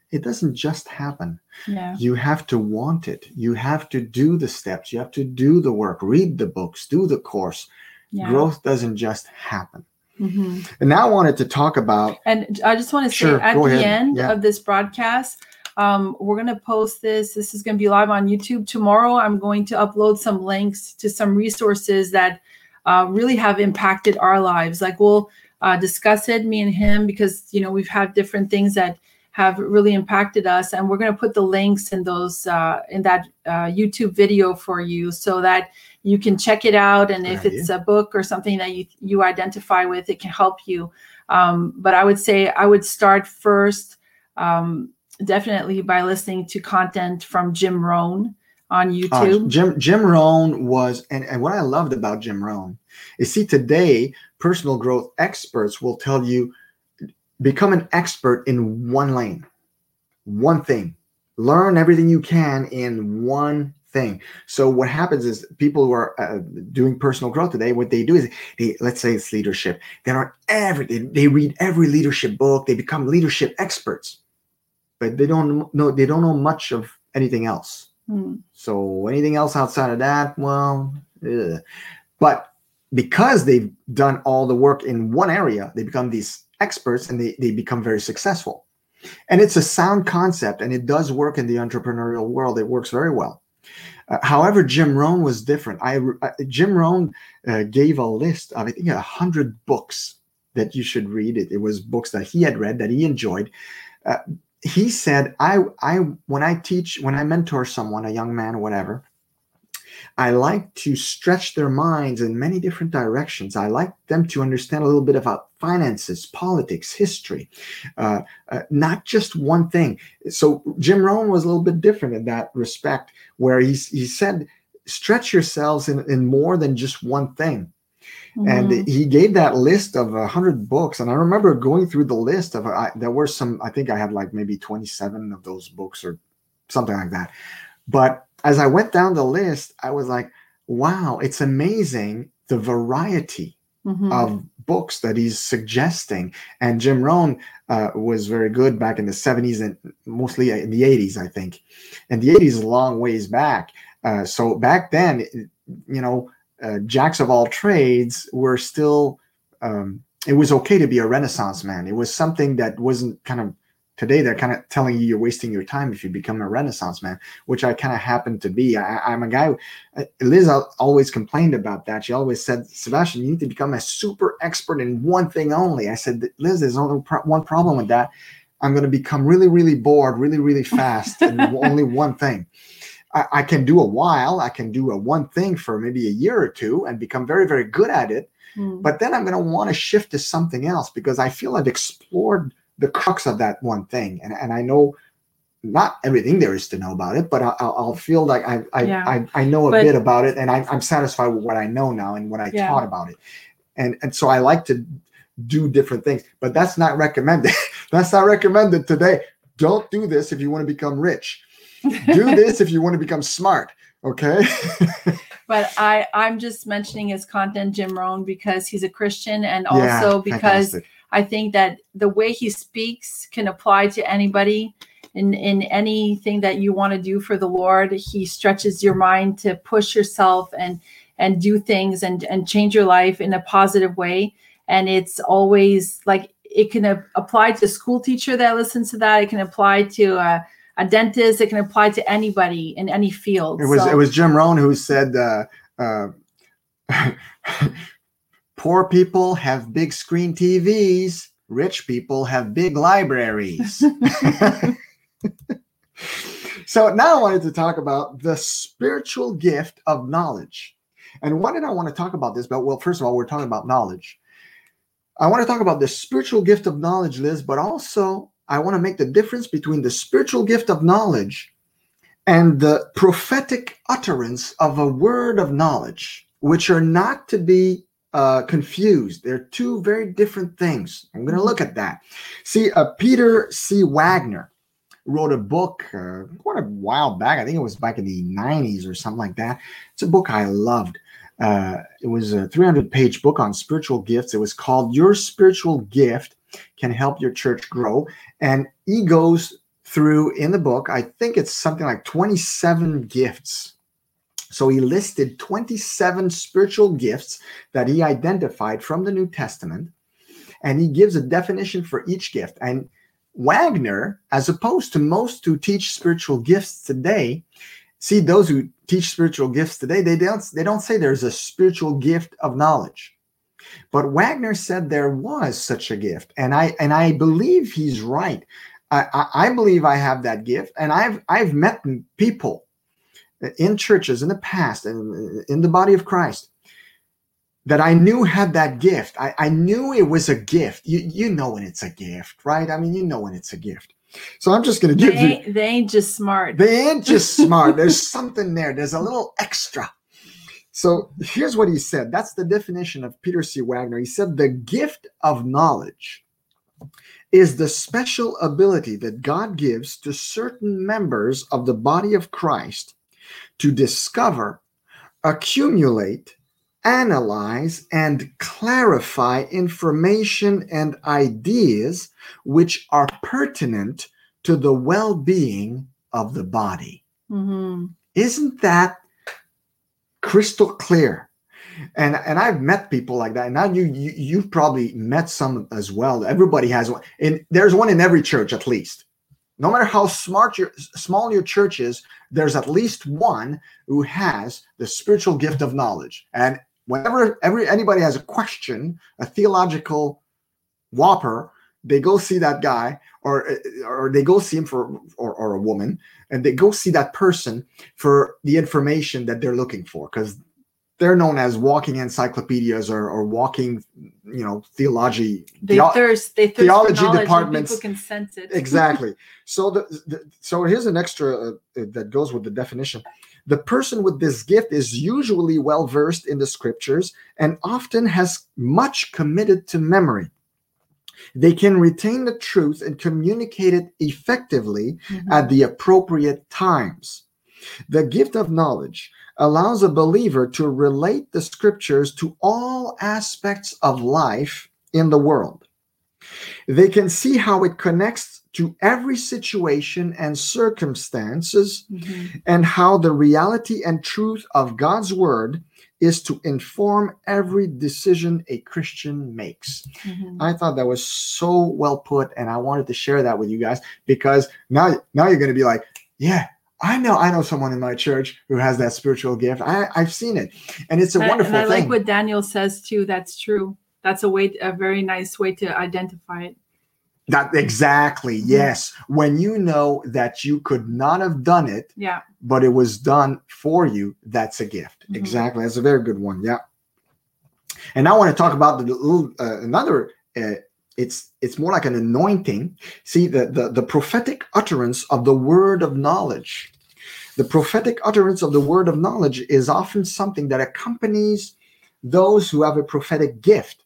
it doesn't just happen. Yeah. You have to want it. You have to do the steps. You have to do the work, read the books, do the course. Yeah. Growth doesn't just happen. Mm-hmm. And now I wanted to talk about. And I just want to say, Sure, at go the ahead. end Yeah. of this broadcast, we're going to post this. This is going to be live on YouTube. Tomorrow, I'm going to upload some links to some resources that really have impacted our lives. Like, we'll discuss it, me and him, because, you know, we've had different things that have really impacted us. And we're going to put the links in those in that YouTube video for you, so that you can check it out. And if it's a book or something that you identify with, it can help you. But I would say I would start first, definitely by listening to content from Jim Rohn on YouTube. Jim Rohn was, and what I loved about Jim Rohn is, see, today, personal growth experts will tell you, become an expert in one lane, one thing. Learn everything you can in one thing. So what happens is, people who are doing personal growth today, what they do is, let's say it's leadership. They read every leadership book. They become leadership experts, but they don't know much of anything else. So anything else outside of that, well, but because they've done all the work in one area, they become these experts, and they become very successful. And it's a sound concept, and it does work in the entrepreneurial world. It works very well. However, Jim Rohn was different. Jim Rohn gave a list of, I think, 100 books that you should read. It was books that he had read, that he enjoyed. He said, when I mentor someone, a young man or whatever, I like to stretch their minds in many different directions. I like them to understand a little bit about finances, politics, history, not just one thing. So Jim Rohn was a little bit different in that respect, where he said, stretch yourselves in more than just one thing. And he gave that list of 100 books. And I remember going through the list of, there were some, I think I had like maybe 27 of those books or something like that. But as I went down the list, I was like, wow, it's amazing the variety of books that he's suggesting. And Jim Rohn was very good back in the 70s and mostly in the 80s, I think. And the 80s is a long ways back. So back then, you know, jacks of all trades were still, it was okay to be a Renaissance man. It was something that wasn't kind of, today they're kind of telling you you're wasting your time if you become a Renaissance man, which I kind of happen to be. I'm a guy, Liz always complained about that. She always said, Sebastian, you need to become a super expert in one thing only. I said, Liz, there's only one problem with that. I'm going to become really, really bored, really, really fast, and only one thing. I can do a while. I can do one thing for maybe a year or two and become very, very good at it. But then I'm going to want to shift to something else, because I feel I've explored the crux of that one thing. And I know not everything there is to know about it, but I'll feel like I know a bit about it, and I'm satisfied with what I know now and what I taught about it. And so I like to do different things, but that's not recommended. That's not recommended today. Don't do this if you want to become rich. Do this if you want to become smart. Okay. But I'm just mentioning his content, Jim Rohn, because he's a Christian, and also because fantastic. I think that the way he speaks can apply to anybody in anything that you want to do for the Lord. He stretches your mind to push yourself and do things and change your life in a positive way. And it's always like, it can apply to a school teacher that listens to that. It can apply to a dentist. It can apply to anybody in any field. It was Jim Rohn who said, poor people have big screen TVs. Rich people have big libraries. So now I wanted to talk about the spiritual gift of knowledge. And why did I want to talk about this? But well, first of all, we're talking about knowledge. I want to talk about the spiritual gift of knowledge, Liz, but also I want to make the difference between the spiritual gift of knowledge and the prophetic utterance of a word of knowledge, which are not to be confused. They're two very different things. I'm going to look at that. See, Peter C. Wagner wrote a book quite a while back. I think it was back in the 90s or something like that. It's a book I loved. It was a 300-page book on spiritual gifts. It was called Your Spiritual Gift Can Help Your Church Grow. And he goes through, in the book, I think it's something like 27 gifts. So he listed 27 spiritual gifts that he identified from the New Testament, and he gives a definition for each gift. And Wagner, as opposed to most who teach spiritual gifts today, see, those who teach spiritual gifts today, they don't say there's a spiritual gift of knowledge. But Wagner said there was such a gift, and I believe he's right. I believe I have that gift, and I've met people in churches in the past and in the body of Christ that I knew had that gift. I knew it was a gift. You know when it's a gift, right? I mean, you know when it's a gift. So I'm just going to give you. They ain't just smart. They ain't just smart. There's something there. There's a little extra. So here's what he said. That's the definition of Peter C. Wagner. He said the gift of knowledge is the special ability that God gives to certain members of the body of Christ to discover, accumulate, analyze, and clarify information and ideas which are pertinent to the well-being of the body. Mm-hmm. Isn't that crystal clear? And I've met people like that. And now you've probably met some as well. Everybody has one. And there's one in every church, at least. No matter how small your church is, there's at least one who has the spiritual gift of knowledge. And whenever anybody has a question, a theological whopper, they go see that guy, or they go see him or a woman, and they go see that person for the information that they're looking for, because they're known as walking encyclopedias or walking, theology. They thirst theology for knowledge, departments. And people can sense it. Exactly. So so here's an extra that goes with the definition. The person with this gift is usually well versed in the scriptures and often has much committed to memory. They can retain the truth and communicate it effectively at the appropriate times. The gift of knowledge allows a believer to relate the scriptures to all aspects of life in the world. They can see how it connects to every situation and circumstances, and how the reality and truth of God's word is to inform every decision a Christian makes. I thought that was so well put, and I wanted to share that with you guys, because now you're going to be like, yeah, I know someone in my church who has that spiritual gift. I've seen it, and it's a wonderful thing. And I like what Daniel says too. That's true. That's a very nice way to identify it. That exactly, yes. When you know that you could not have done it, but it was done for you, that's a gift. Exactly, that's a very good one. Yeah. And now I want to talk about another. It's more like an anointing. See, the prophetic utterance of the word of knowledge. The prophetic utterance of the word of knowledge is often something that accompanies those who have a prophetic gift.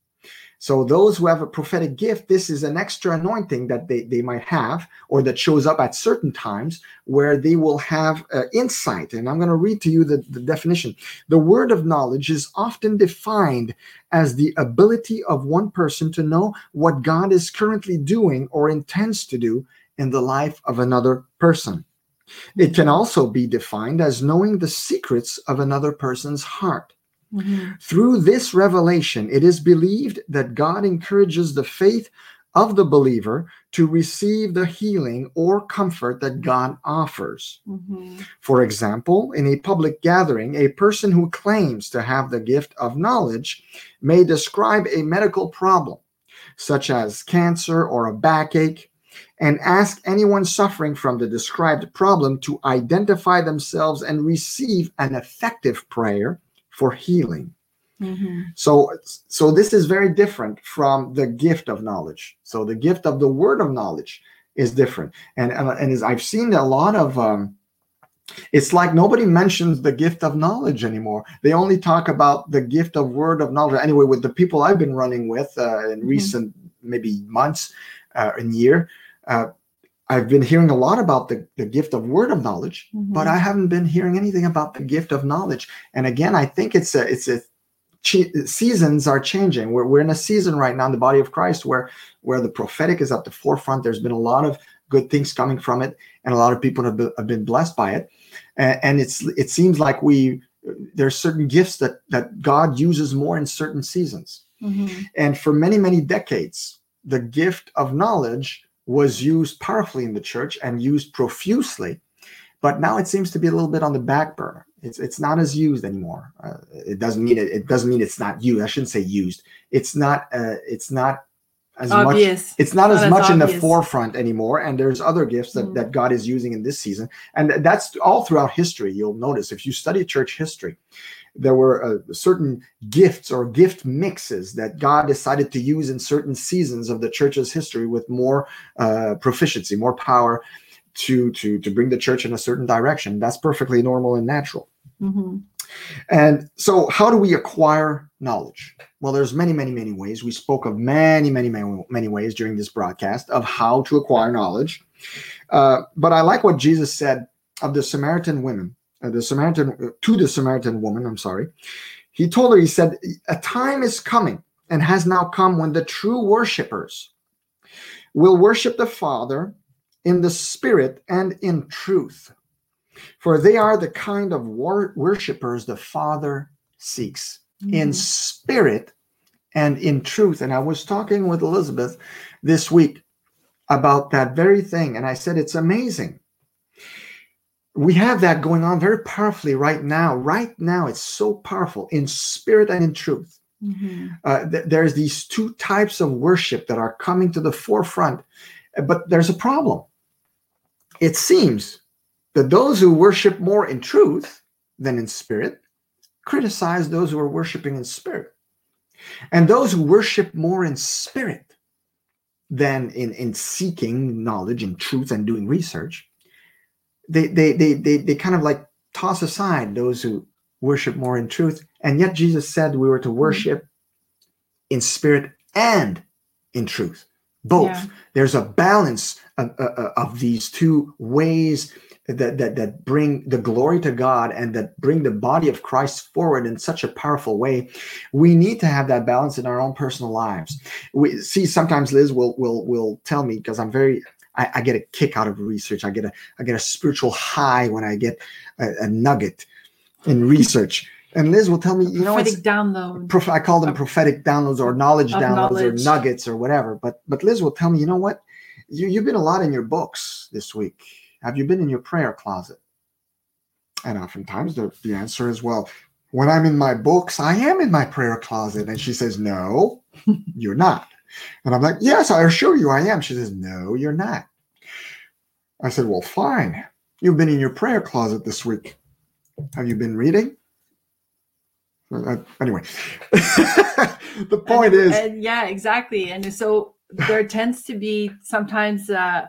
So those who have a prophetic gift, this is an extra anointing that they might have, or that shows up at certain times where they will have insight. And I'm going to read to you the definition. The word of knowledge is often defined as the ability of one person to know what God is currently doing or intends to do in the life of another person. It can also be defined as knowing the secrets of another person's heart. Through this revelation, it is believed that God encourages the faith of the believer to receive the healing or comfort that God offers. For example, in a public gathering, a person who claims to have the gift of knowledge may describe a medical problem, such as cancer or a backache, and ask anyone suffering from the described problem to identify themselves and receive an effective prayer for healing. So this is very different from the gift of knowledge. So the gift of the word of knowledge is different. And as I've seen a lot of, it's like nobody mentions the gift of knowledge anymore. They only talk about the gift of word of knowledge. Anyway, with the people I've been running with in recent maybe months and year, I've been hearing a lot about the gift of word of knowledge, but I haven't been hearing anything about the gift of knowledge. And again, I think seasons are changing. We're in a season right now in the body of Christ where the prophetic is at the forefront. There's been a lot of good things coming from it, and a lot of people have been blessed by it. And it seems like there's certain gifts that God uses more in certain seasons. Mm-hmm. And for many, many decades, the gift of knowledge was used powerfully in the church and used profusely. But now it seems to be a little bit on the back burner. It's not as used anymore. It doesn't mean it's not used. I shouldn't say used. It's not as obvious. Much. It's not as much in the obvious. forefront anymore. And there's other gifts that God is using in this season, and that's all throughout history. You'll notice if you study church history, there were certain gifts or gift mixes that God decided to use in certain seasons of the church's history with more proficiency, more power to bring the church in a certain direction. That's perfectly normal and natural. Mm-hmm. And so how do we acquire knowledge? Well, there's many, many, many ways. We spoke of many, many, many, many ways during this broadcast of how to acquire knowledge. But I like what Jesus said of the Samaritan woman. To the Samaritan woman, I'm sorry. He told her, he said, a time is coming and has now come when the true worshipers will worship the Father in the Spirit and in truth. For they are the kind of worshipers the Father seeks, in spirit and in truth. And I was talking with Elizabeth this week about that very thing. And I said, it's amazing. We have that going on very powerfully right now. Right now, it's so powerful in spirit and in truth. There's these two types of worship that are coming to the forefront. But there's a problem. It seems that those who worship more in truth than in spirit criticize those who are worshiping in spirit. And those who worship more in spirit than in seeking knowledge and truth and doing research, they kind of like toss aside those who worship more in truth. And yet Jesus said we were to worship in spirit and in truth. Both. Yeah. There's a balance of these two ways that bring the glory to God and that bring the body of Christ forward in such a powerful way. We need to have that balance in our own personal lives. We see sometimes Liz will tell me, because I get a kick out of research. I get a spiritual high when I get a nugget in research. And Liz will tell me, prophetic download. I call them prophetic downloads or knowledge downloads or nuggets or whatever. But Liz will tell me, you know what? You've been a lot in your books this week. Have you been in your prayer closet? And oftentimes the answer is, well, when I'm in my books, I am in my prayer closet. And she says, no, you're not. And I'm like, yes, I assure you I am. She says, no, you're not. I said, well, fine. You've been in your prayer closet this week. Have you been reading? Anyway, the point is. Yeah, exactly. And so there tends to be sometimes, a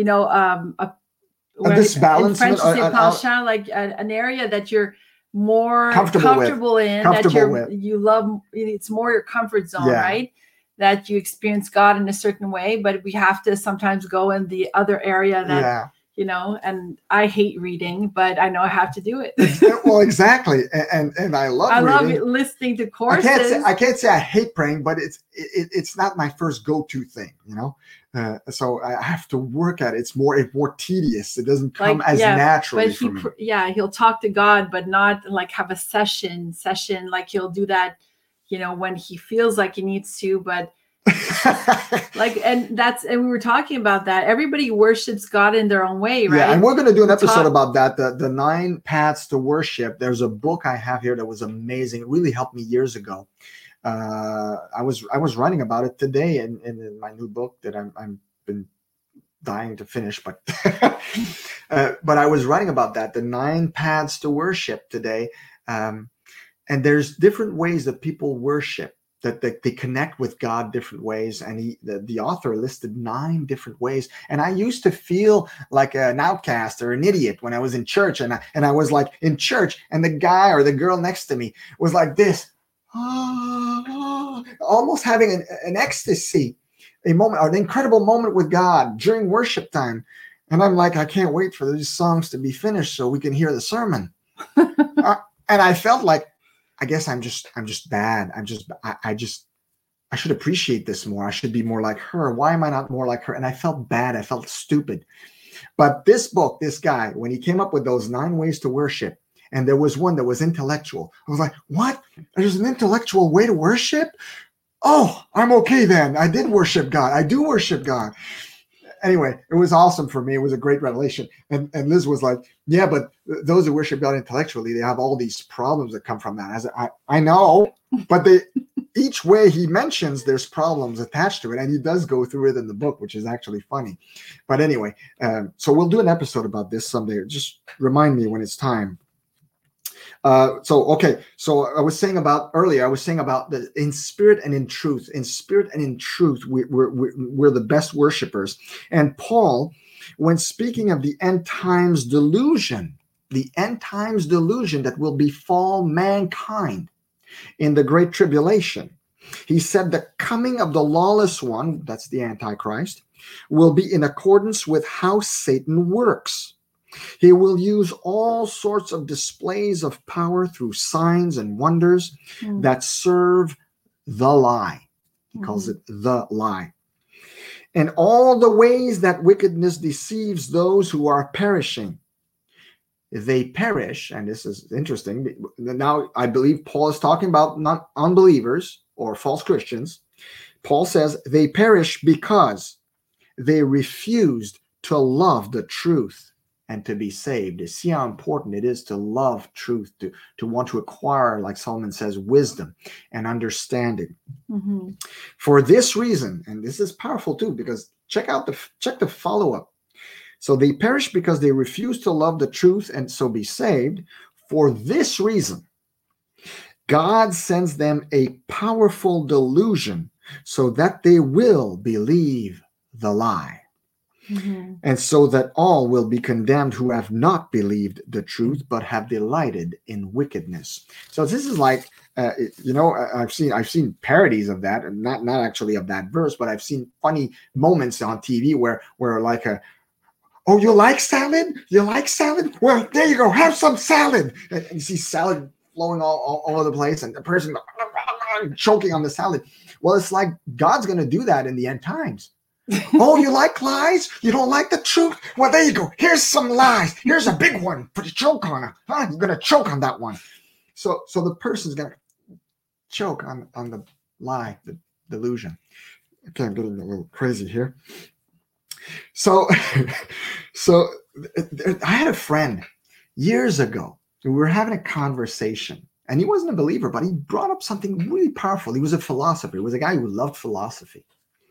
disbalance, like an area that you're more comfortable in, you love. It's more your comfort zone, right? That you experience God in a certain way, but we have to sometimes go in the other area that, and I hate reading, but I know I have to do it. Well, exactly. And I love reading. Love listening to courses. I can't say I hate praying, but it's not my first go-to thing, so I have to work at it. It's more tedious. It doesn't come as naturally for me. He'll talk to God, but not like have a session. Like he'll do that, when he feels like he needs to, but and we were talking about that. Everybody worships God in their own way, right? Yeah, and we're going to do an episode about that. The 9 paths to worship. There's a book I have here that was amazing. It really helped me years ago. I was writing about it today in my new book that I'm been dying to finish, but but I was writing about that, the 9 paths to worship today. And there's different ways that people worship, that they connect with God different ways. And the author listed 9 different ways. And I used to feel like an outcast or an idiot when I was in church. And I was like in church, and the guy or the girl next to me was like this, almost having an ecstasy, a moment, an incredible moment with God during worship time. And I'm like, I can't wait for these songs to be finished so we can hear the sermon. And I felt like, I guess I'm just bad. I I should appreciate this more. I should be more like her. Why am I not more like her? And I felt bad. I felt stupid. But this book, this guy, when he came up with those 9 ways to worship, and there was one that was intellectual, I was like, what? There's an intellectual way to worship? Oh, I'm okay then. I did worship God. I do worship God. Anyway, it was awesome for me. It was a great revelation. And Liz was like, yeah, but those who worship God intellectually, they have all these problems that come from that. I said, I know, but each way he mentions, there's problems attached to it. And he does go through it in the book, which is actually funny. But anyway, so we'll do an episode about this someday. Just remind me when it's time. So I was saying about the in spirit and in truth. In spirit and in truth, we're the best worshipers. And Paul, when speaking of the end times delusion that will befall mankind in the great tribulation, he said the coming of the lawless one, that's the Antichrist, will be in accordance with how Satan works. He will use all sorts of displays of power through signs and wonders that serve the lie. He calls it the lie. And all the ways that wickedness deceives those who are perishing. They perish, and this is interesting. Now, I believe Paul is talking about not unbelievers or false Christians. Paul says they perish because they refused to love the truth and to be saved. You see how important it is to love truth, to want to acquire, like Solomon says, wisdom and understanding. For this reason, and this is powerful too, because check the follow-up. So they perish because they refuse to love the truth and so be saved. For this reason, God sends them a powerful delusion so that they will believe the lie. And so that all will be condemned who have not believed the truth, but have delighted in wickedness. So this is like, I've seen parodies of that, and not actually of that verse, but I've seen funny moments on TV where like oh, you like salad? You like salad? Well, there you go. Have some salad. And you see salad flowing all over the place, and the person choking on the salad. Well, it's like God's going to do that in the end times. Oh, you like lies? You don't like the truth? Well, there you go. Here's some lies. Here's a big one. Put a choke on it. You're going to choke on that one. So the person's going to choke on the lie, the delusion. Okay, I'm getting a little crazy here. So I had a friend years ago. We were having a conversation, and he wasn't a believer, but he brought up something really powerful. He was a philosopher. He was a guy who loved philosophy.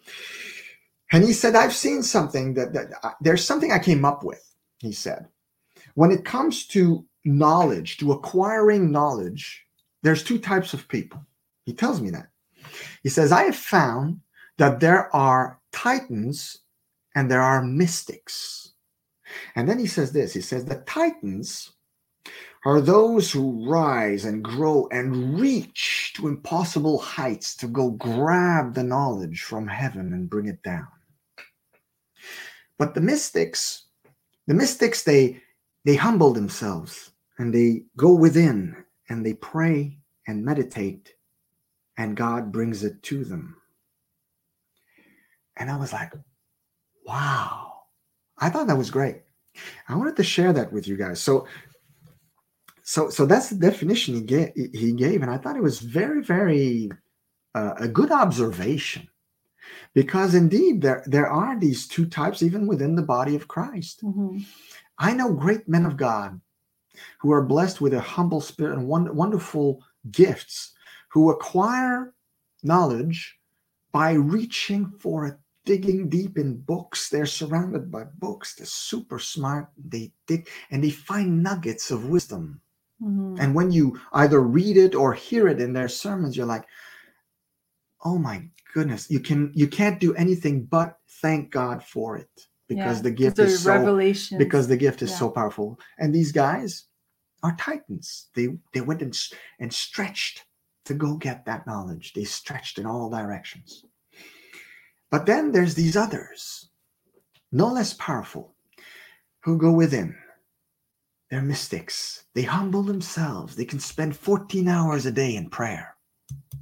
And he said, I've seen something there's something I came up with, he said. When it comes to knowledge, to acquiring knowledge, there's 2 types of people. He tells me that. He says, I have found that there are titans and there are mystics. And then he says this, he says, the titans are those who rise and grow and reach to impossible heights to go grab the knowledge from heaven and bring it down. But the mystics, they humble themselves and they go within and they pray and meditate, and God brings it to them. And I was like, wow. I thought that was great. I wanted to share that with you guys. So that's the definition he gave, and I thought it was very, very a good observation, because indeed there are these 2 types even within the body of Christ. I know great men of God who are blessed with a humble spirit and wonderful gifts, who acquire knowledge by reaching for it, digging deep in books. They're surrounded by books. They're super smart. They dig and they find nuggets of wisdom. And when you either read it or hear it in their sermons, you're like, oh my goodness, you can't do anything but thank God for it, because the gift is so powerful. And these guys are titans. They went and stretched to go get that knowledge. They stretched in all directions. But then there's these others, no less powerful, who go within. They're mystics. They humble themselves. They can spend 14 hours a day in prayer.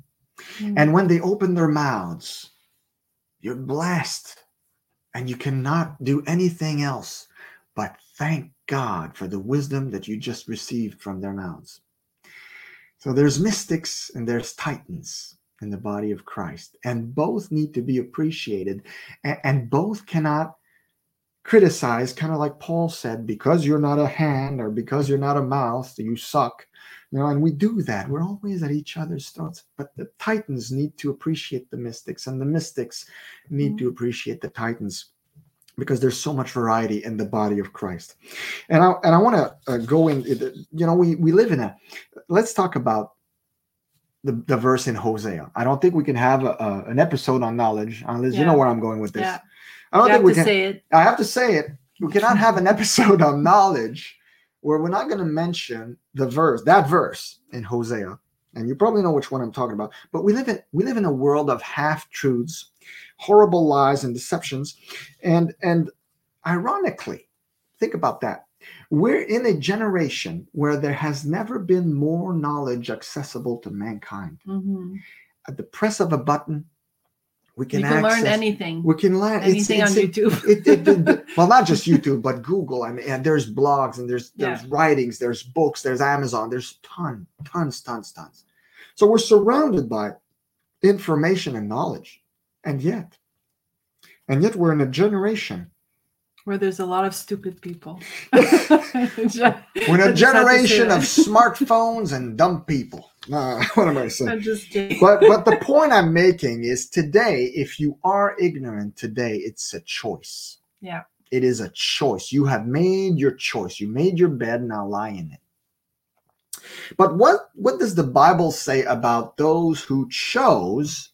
And when they open their mouths, you're blessed. And you cannot do anything else but thank God for the wisdom that you just received from their mouths. So there's mystics and there's titans in the body of Christ. And both need to be appreciated. And both cannot criticize, kind of like Paul said, because you're not a hand or because you're not a mouth, you suck. And we do that. We're always at each other's throats. But the titans need to appreciate the mystics, and the mystics need to appreciate the titans, because there's so much variety in the body of Christ. And I want to go in. We live in let's talk about the verse in Hosea. I don't think we can have an episode on knowledge unless you know where I'm going with this. Yeah. I don't think we can say it. I have to say it. We cannot have an episode on knowledge where we're not going to mention that verse in Hosea. And you probably know which one I'm talking about. But we live in a world of half-truths, horrible lies and deceptions. And ironically, think about that. We're in a generation where there has never been more knowledge accessible to mankind. Mm-hmm. At the press of a button, we can learn anything. We can learn anything on YouTube. Well, not just YouTube, but Google. And there's blogs, and there's writings, there's books, there's Amazon, there's tons. So we're surrounded by information and knowledge, and yet we're in a generation where there's a lot of stupid people. We're in a generation of smartphones and dumb people. What am I saying? I'm just kidding. But the point I'm making is, today, if you are ignorant today, it's a choice. Yeah. It is a choice. You have made your choice. You made your bed, now lie in it. But what does the Bible say about those who chose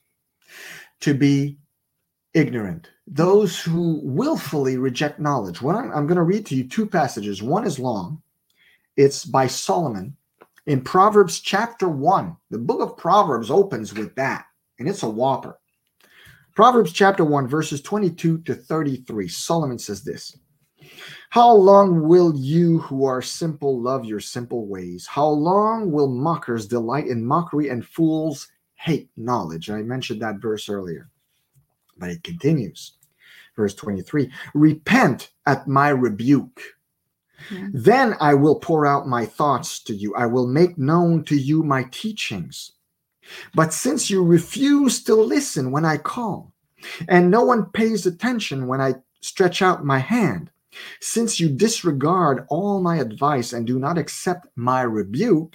to be ignorant? Those who willfully reject knowledge. Well, I'm going to read to you two passages. One is long. It's by Solomon in Proverbs chapter 1. The book of Proverbs opens with that, and it's a whopper. Proverbs chapter 1, verses 22 to 33. Solomon says this: "How long will you who are simple love your simple ways? How long will mockers delight in mockery and fools hate knowledge?" I mentioned that verse earlier, but it continues. Verse 23, "Repent at my rebuke. Then I will pour out my thoughts to you. I will make known to you my teachings. But since you refuse to listen when I call, and no one pays attention when I stretch out my hand, since you disregard all my advice and do not accept my rebuke,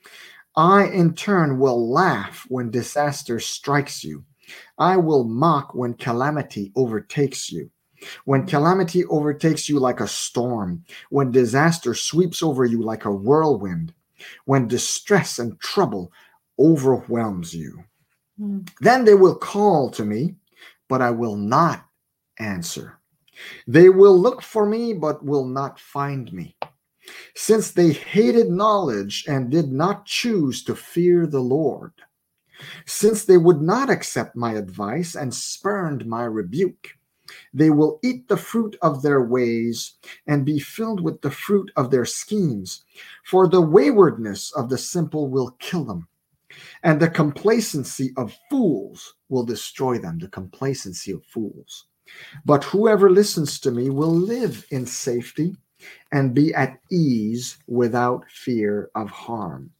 I in turn will laugh when disaster strikes you. I will mock when calamity overtakes you. When calamity overtakes you like a storm, when disaster sweeps over you like a whirlwind, when distress and trouble overwhelms you. Then they will call to me, but I will not answer. They will look for me, but will not find me. Since they hated knowledge and did not choose to fear the Lord, since they would not accept my advice and spurned my rebuke, they will eat the fruit of their ways and be filled with the fruit of their schemes. For the waywardness of the simple will kill them, and the complacency of fools will destroy them." The complacency of fools. "But whoever listens to me will live in safety and be at ease without fear of harm."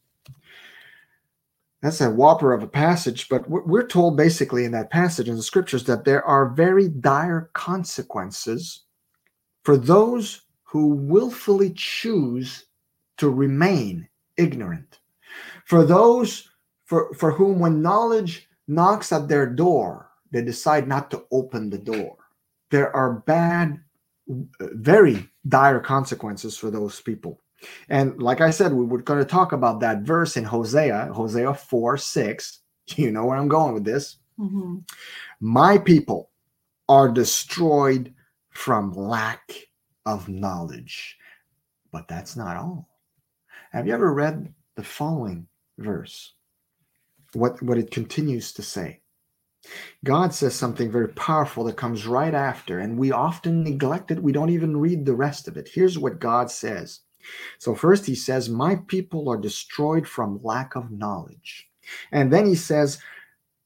That's a whopper of a passage, but we're told basically in that passage in the scriptures that there are very dire consequences for those who willfully choose to remain ignorant. For those for whom, when knowledge knocks at their door, they decide not to open the door. There are very dire consequences for those people. And like I said, we were going to talk about that verse in Hosea 4:6. You know where I'm going with this. Mm-hmm. "My people are destroyed from lack of knowledge." But that's not all. Have you ever read the following verse? What it continues to say. God says something very powerful that comes right after, and we often neglect it. We don't even read the rest of it. Here's what God says. So first he says, "My people are destroyed from lack of knowledge." And then he says,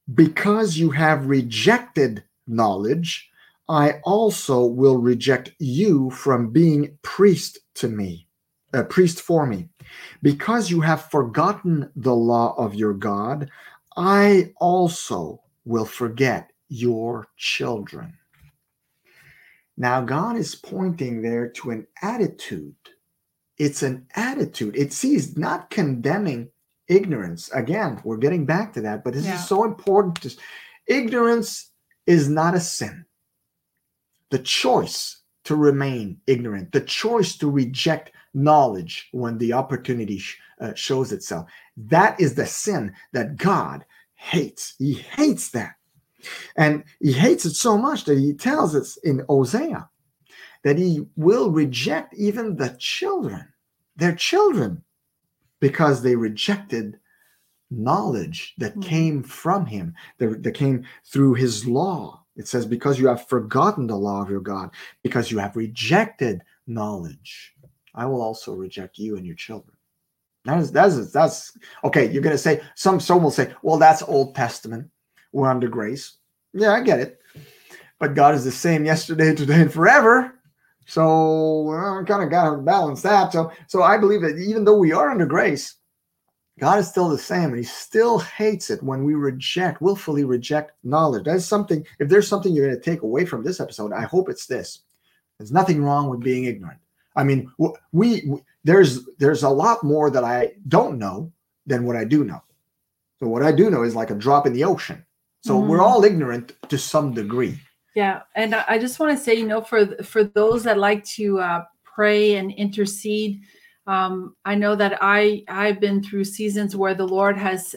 Because you have rejected knowledge, I also will reject you from being priest to me, priest for me. Because you have forgotten the law of your God, I also will forget your children. Now, God is pointing there to an attitude. It's an attitude. He's not condemning ignorance. Again, we're getting back to that, but this is so important. Ignorance is not a sin. The choice to remain ignorant, the choice to reject knowledge when the opportunity shows itself, that is the sin that God hates. He hates that. And he hates it so much that he tells us in Hosea that he will reject even the children, their children, because they rejected knowledge that came from him, that came through his law. It says, because you have forgotten the law of your God, because you have rejected knowledge, I will also reject you and your children. That's okay. You're going to say, some will say, well, that's Old Testament. We're under grace. Yeah, I get it. But God is the same yesterday, today, and forever. So I kind of got to balance that. So I believe that even though we are under grace, God is still the same, and he still hates it when we willfully reject knowledge. That's something, if there's something you're going to take away from this episode, I hope it's this. There's nothing wrong with being ignorant. I mean, there's a lot more that I don't know than what I do know. So what I do know is like a drop in the ocean. So we're all ignorant to some degree. Yeah. And I just want to say, for those that like to pray and intercede, I know that I've been through seasons where the Lord has,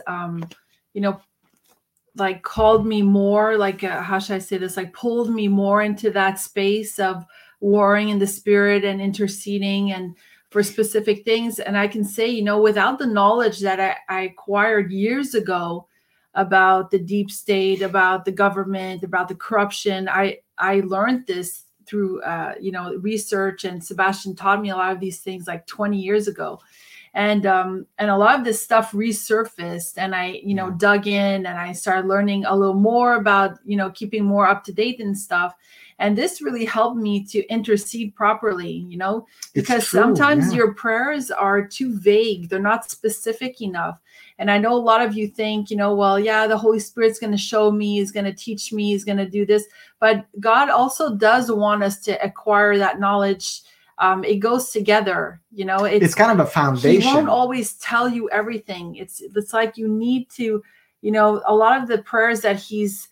like called me more, like, how should I say this? Like pulled me more into that space of warring in the spirit and interceding and for specific things. And I can say, without the knowledge that I acquired years ago about the deep state, about the government, about the corruption, I learned this through research, and Sebastian taught me a lot of these things like 20 years ago, and a lot of this stuff resurfaced, and I dug in, and I started learning a little more about keeping more up to date and stuff, and this really helped me to intercede properly, because sometimes your prayers are too vague, they're not specific enough. And I know a lot of you think, the Holy Spirit's going to show me, is going to teach me, is going to do this. But God also does want us to acquire that knowledge. It goes together, it's kind of a foundation. He won't always tell you everything. It's like you need to, a lot of the prayers that he's,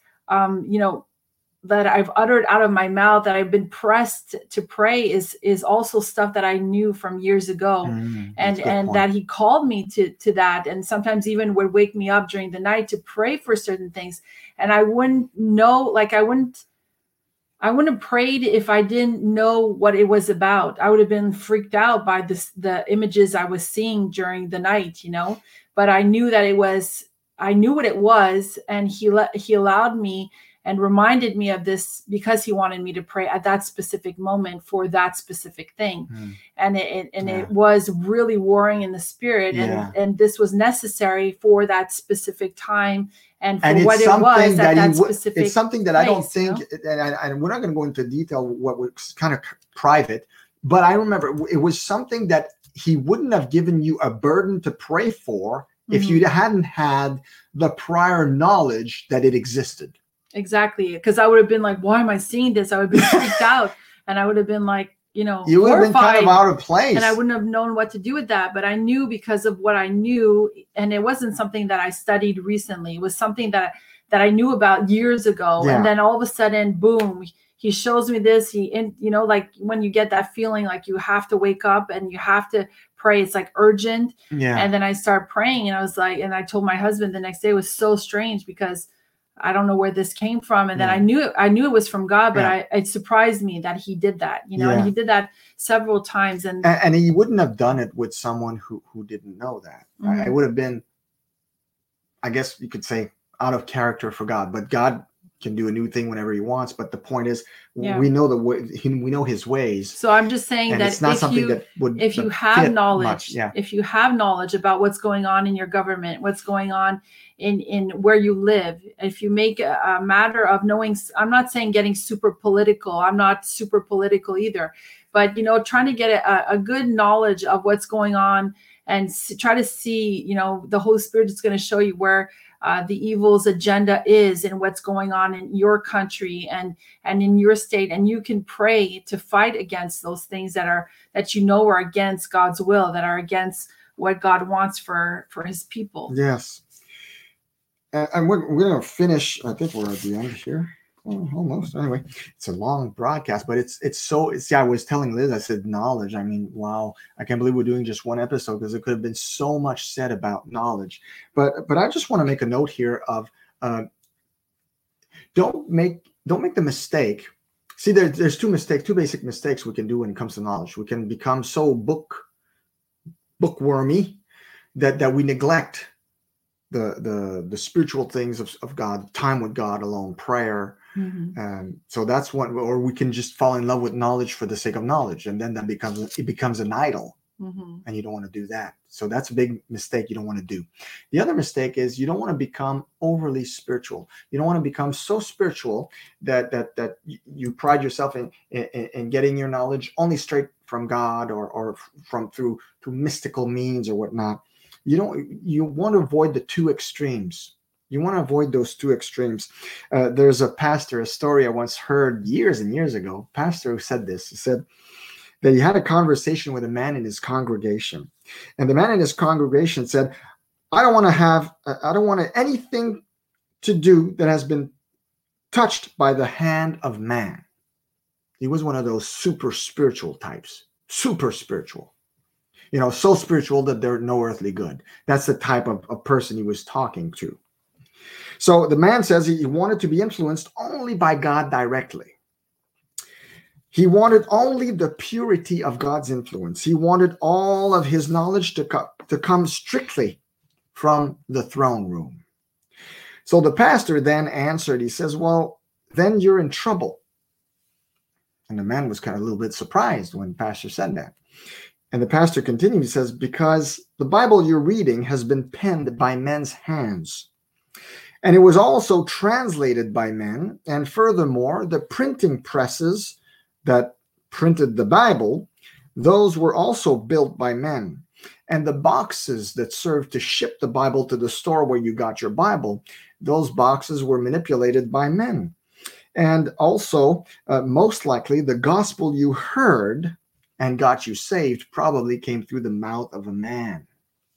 that I've uttered out of my mouth, that I've been pressed to pray, is also stuff that I knew from years ago, and that he called me to that, and sometimes even would wake me up during the night to pray for certain things, and I wouldn't know, like I wouldn't have prayed if I didn't know what it was about. I would have been freaked out by the images I was seeing during the night, but I knew that I knew what it was, and he allowed me and reminded me of this because he wanted me to pray at that specific moment for that specific thing. And it was really warring in the spirit, and this was necessary for that specific time and for what it was at that specific It's something that place, I don't think, and we're not going to go into detail what was kind of private, but I remember it was something that he wouldn't have given you a burden to pray for if you hadn't had the prior knowledge that it existed. Exactly. Because I would have been like, why am I seeing this? I would have been freaked out, and I would have been like, you would have been kind of out of place, and I wouldn't have known what to do with that. But I knew because of what I knew, and it wasn't something that I studied recently. It was something that I knew about years ago. And then all of a sudden, boom, he shows me this. Like when you get that feeling like you have to wake up and you have to pray, it's like urgent. And then I start praying, and I was like, and I told my husband the next day. It was so strange because I don't know where this came from. And then I knew it was from God, but it surprised me that he did that, and he did that several times. And he wouldn't have done it with someone who didn't know that. I would have been, I guess you could say, out of character for God, but God can do a new thing whenever he wants. But the point is, Yeah. we know we know his ways. So I'm just saying And that it's not something that would if you have fit knowledge, much. Yeah. if you have knowledge about what's going on in your government, what's going on in where you live, if you make a matter of knowing, I'm not saying getting super political. I'm not super political either, but trying to get a good knowledge of what's going on and try to see, the Holy Spirit is going to show you where the evil's agenda is and what's going on in your country and in your state, and you can pray to fight against those things that are against God's will, that are against what God wants for his people. Yes. And we're going to finish. I think we're at the end here. Almost. Anyway, it's a long broadcast, but it's I was telling Liz, I said knowledge. I mean, wow, I can't believe we're doing just one episode because there could have been so much said about knowledge. But I just want to make a note here of don't make the mistake. See, there's two basic mistakes we can do when it comes to knowledge. We can become so bookwormy that we neglect the spiritual things of God, time with God alone, prayer. Mm-hmm. So that's one, or we can just fall in love with knowledge for the sake of knowledge, and then it becomes an idol, mm-hmm. and you don't want to do that. So that's a big mistake you don't want to do. The other mistake is you don't want to become overly spiritual. You don't want to become so spiritual that you pride yourself in getting your knowledge only straight from God or from through mystical means or whatnot. You want to avoid the two extremes. You want to avoid those two extremes. There's a story I once heard years and years ago. Pastor who said this. He said that he had a conversation with a man in his congregation. And the man in his congregation said, I don't want anything to do that has been touched by the hand of man. He was one of those super spiritual types. Super spiritual. So spiritual that they're no earthly good. That's the type of person he was talking to. So the man says he wanted to be influenced only by God directly. He wanted only the purity of God's influence. He wanted all of his knowledge to come strictly from the throne room. So the pastor then answered, he says, well, then you're in trouble. And the man was kind of a little bit surprised when the pastor said that. And the pastor continued, he says, because the Bible you're reading has been penned by men's hands. And it was also translated by men. And furthermore, the printing presses that printed the Bible, those were also built by men. And the boxes that served to ship the Bible to the store where you got your Bible, those boxes were manipulated by men. And also, most likely, the gospel you heard and got you saved probably came through the mouth of a man.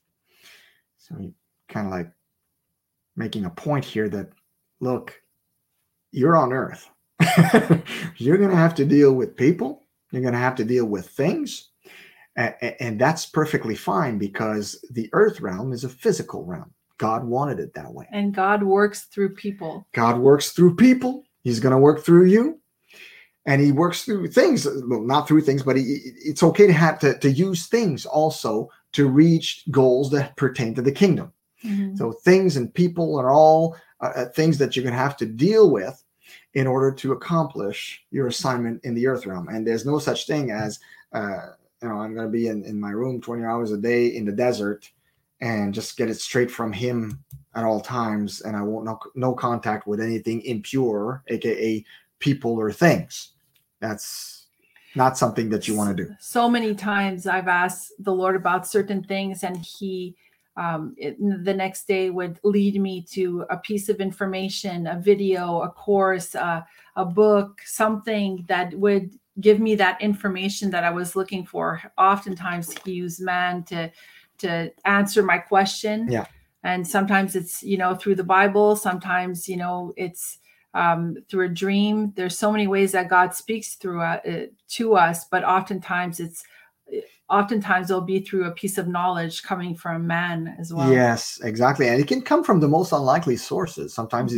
So he kind of like making a point here that, look, you're on earth. You're going to have to deal with people. You're going to have to deal with things. And that's perfectly fine because the earth realm is a physical realm. God wanted it that way. And God works through people. God works through people. He's going to work through you. And he works through things, well, not through things, but it's okay to have to use things also to reach goals that pertain to the kingdom. Mm-hmm. So things and people are all things that you're going to have to deal with in order to accomplish your assignment in the earth realm. And there's no such thing as, I'm going to be in my room 20 hours a day in the desert and just get it straight from him at all times. And I won't no contact with anything impure, aka people or things. That's not something that you want to do. So many times I've asked the Lord about certain things, and he the next day would lead me to a piece of information, a video, a course, a book, something that would give me that information that I was looking for. Oftentimes he used man to answer my question. Yeah. And sometimes it's, through the Bible. Sometimes, it's through a dream. There's so many ways that God speaks through to us, but oftentimes it'll be through a piece of knowledge coming from man as well. Yes, exactly. And it can come from the most unlikely sources. Sometimes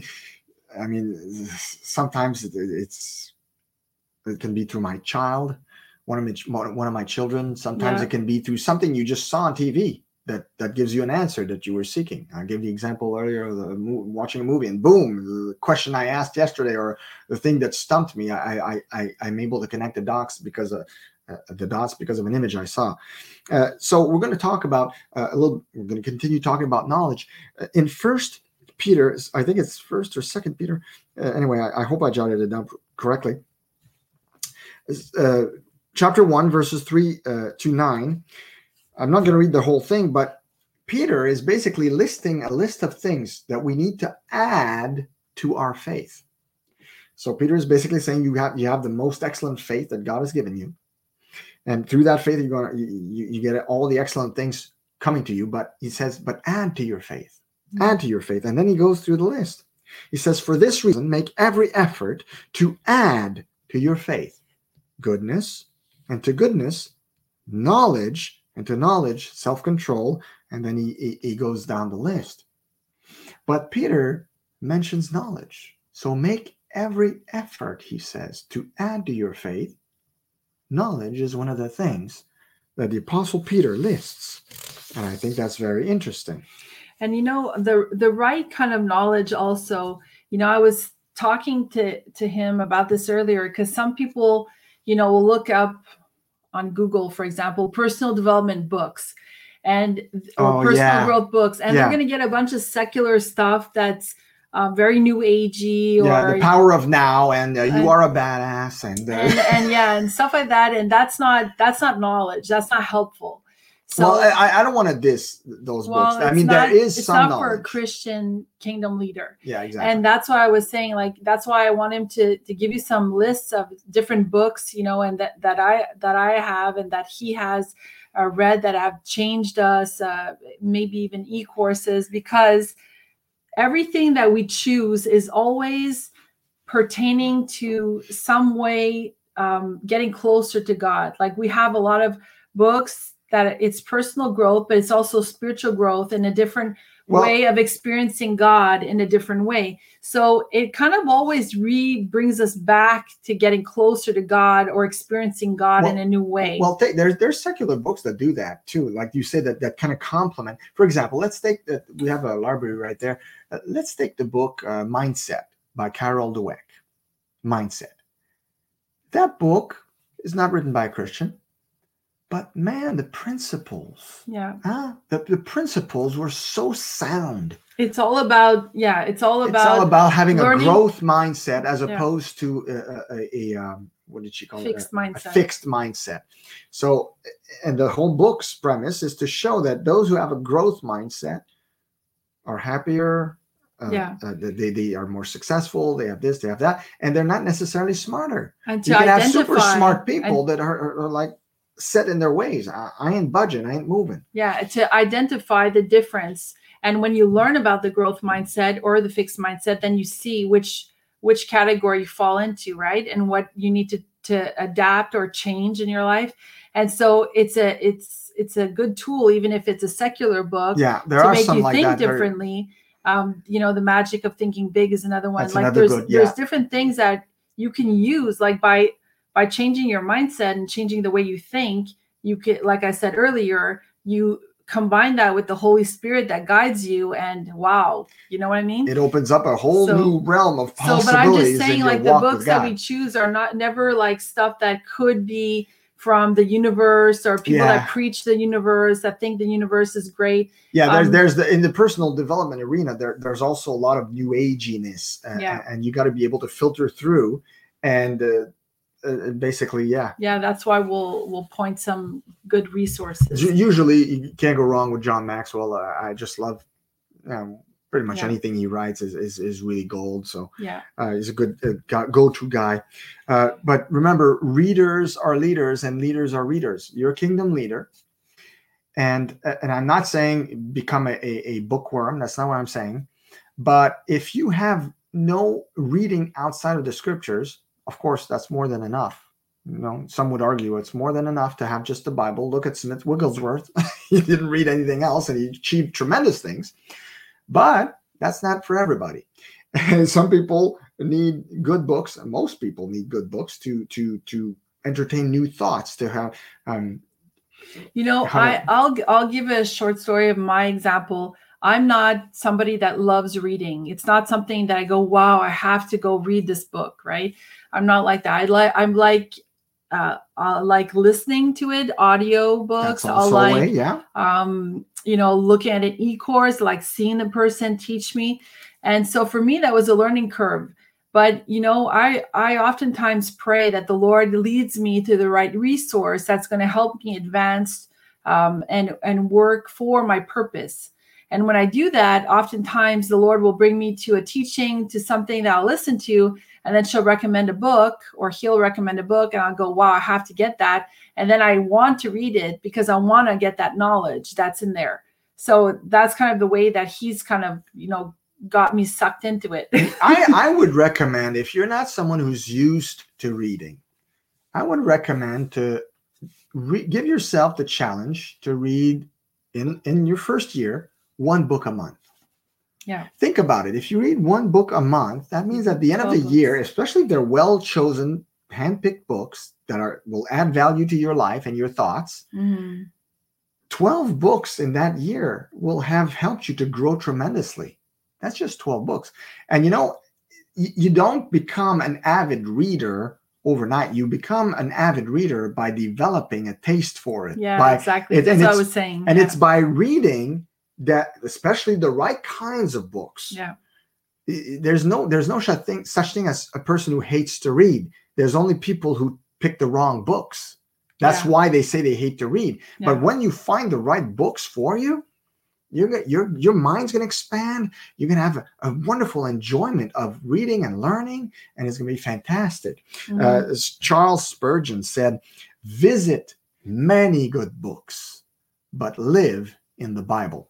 sometimes it can be through my child, one of my children. Sometimes it can be through something you just saw on TV. that gives you an answer that you were seeking. I gave the example earlier of watching a movie, and boom, the question I asked yesterday, or the thing that stumped me, I'm able to connect the dots because of an image I saw. So we're going to talk about we're going to continue talking about knowledge in First Peter. I think it's First or Second Peter. Anyway, I hope I jotted it down correctly. Chapter 1, verses 3 to 9. I'm not going to read the whole thing, but Peter is basically listing a list of things that we need to add to our faith. So Peter is basically saying you have the most excellent faith that God has given you, and through that faith you get all the excellent things coming to you. But he says, but add to your faith, add to your faith, and then he goes through the list. He says, for this reason, make every effort to add to your faith goodness, and to goodness knowledge, and to knowledge self-control, and then he goes down the list. But Peter mentions knowledge. So make every effort, he says, to add to your faith. Knowledge is one of the things that the Apostle Peter lists. And I think that's very interesting. And the right kind of knowledge also, I was talking to him about this earlier, because some people, will look up on Google, for example, personal development books or personal growth books, and they're going to get a bunch of secular stuff that's very new agey, or the power of now, and you are a badass, and stuff like that. And that's not knowledge. That's not helpful. So, well, I don't want to diss those books. I mean, there is some knowledge. It's not for a Christian kingdom leader. Yeah, exactly. And that's why I was saying, that's why I want him to give you some lists of different books, and that I have, and that he has read, that have changed us, maybe even e-courses, because everything that we choose is always pertaining to some way getting closer to God. Like, we have a lot of books that it's personal growth, but it's also spiritual growth in a different way of experiencing God in a different way. So it kind of always brings us back to getting closer to God, or experiencing God in a new way. Well, there's secular books that do that too. Like you say, that kind of complement. For example, let's take we have a library right there. Let's take the book Mindset by Carol Dweck. Mindset. That book is not written by a Christian. But man, the principles, the principles were so sound. It's all about having a growth mindset, as opposed to a what did she call it? Mindset. A fixed mindset. So, and the whole book's premise is to show that those who have a growth mindset are happier. They are more successful. They have this, they have that, and they're not necessarily smarter. And you can have super smart people that are like set in their ways. I ain't budging. I ain't moving. Yeah, to identify the difference. And when you learn about the growth mindset or the fixed mindset, then you see which category you fall into, right? And what you need to adapt or change in your life. And so it's a good tool, even if it's a secular book. Yeah, there are some like that. To make you think differently. The Magic of Thinking Big is another one. That's there's different things that you can use, like by changing your mindset and changing the way you think. You could, like I said earlier, you combine that with the Holy Spirit that guides you, and wow, you know what I mean? It opens up a whole new realm of possibilities. But I'm just saying, like, the books that we choose are never like stuff that could be from the universe, or people that preach the universe, that think the universe is great. Yeah, there's in the personal development arena, there's also a lot of new aginess, and you got to be able to filter through, and basically, that's why we'll point some good resources. Usually you can't go wrong with John Maxwell. I just love pretty much anything he writes is really gold. So he's a good go-to guy. But remember, readers are leaders, and leaders are readers. You're a kingdom leader, and I'm not saying become a bookworm. That's not what I'm saying. But if you have no reading outside of the scriptures, of course, that's more than enough. Some would argue it's more than enough to have just the Bible. Look at Smith Wigglesworth. He didn't read anything else, and he achieved tremendous things. But that's not for everybody. And some people need good books, and most people need good books to entertain new thoughts, to have You know, I'll give a short story of my example. I'm not somebody that loves reading. It's not something that I go, wow, I have to go read this book, right? I'm not like that. I like listening to it, audio books. That's also a way, yeah. Looking at an e-course, like seeing the person teach me. And so for me, that was a learning curve. But, I oftentimes pray that the Lord leads me to the right resource that's going to help me advance and work for my purpose. And when I do that, oftentimes the Lord will bring me to a teaching, to something that I'll listen to, and then she'll recommend a book, or he'll recommend a book, and I'll go, wow, I have to get that. And then I want to read it because I want to get that knowledge that's in there. So that's kind of the way that he's kind of, got me sucked into it. I would recommend, if you're not someone who's used to reading, I would recommend to give yourself the challenge to read in your first year, 1 book a month. Yeah. Think about it. If you read 1 book a month, that means at the end of the year, especially if they're well-chosen, hand-picked books that will add value to your life and your thoughts, 12 books in that year will have helped you to grow tremendously. That's just 12 books. And you don't become an avid reader overnight. You become an avid reader by developing a taste for it. Yeah, exactly. That's what I was saying. And it's by reading that, especially the right kinds of books. Yeah. There's no such thing as a person who hates to read. There's only people who pick the wrong books. That's why they say they hate to read. Yeah. But when you find the right books for you, your mind's going to expand. You're going to have a wonderful enjoyment of reading and learning, and it's going to be fantastic. As Charles Spurgeon said, visit many good books, but live in the Bible.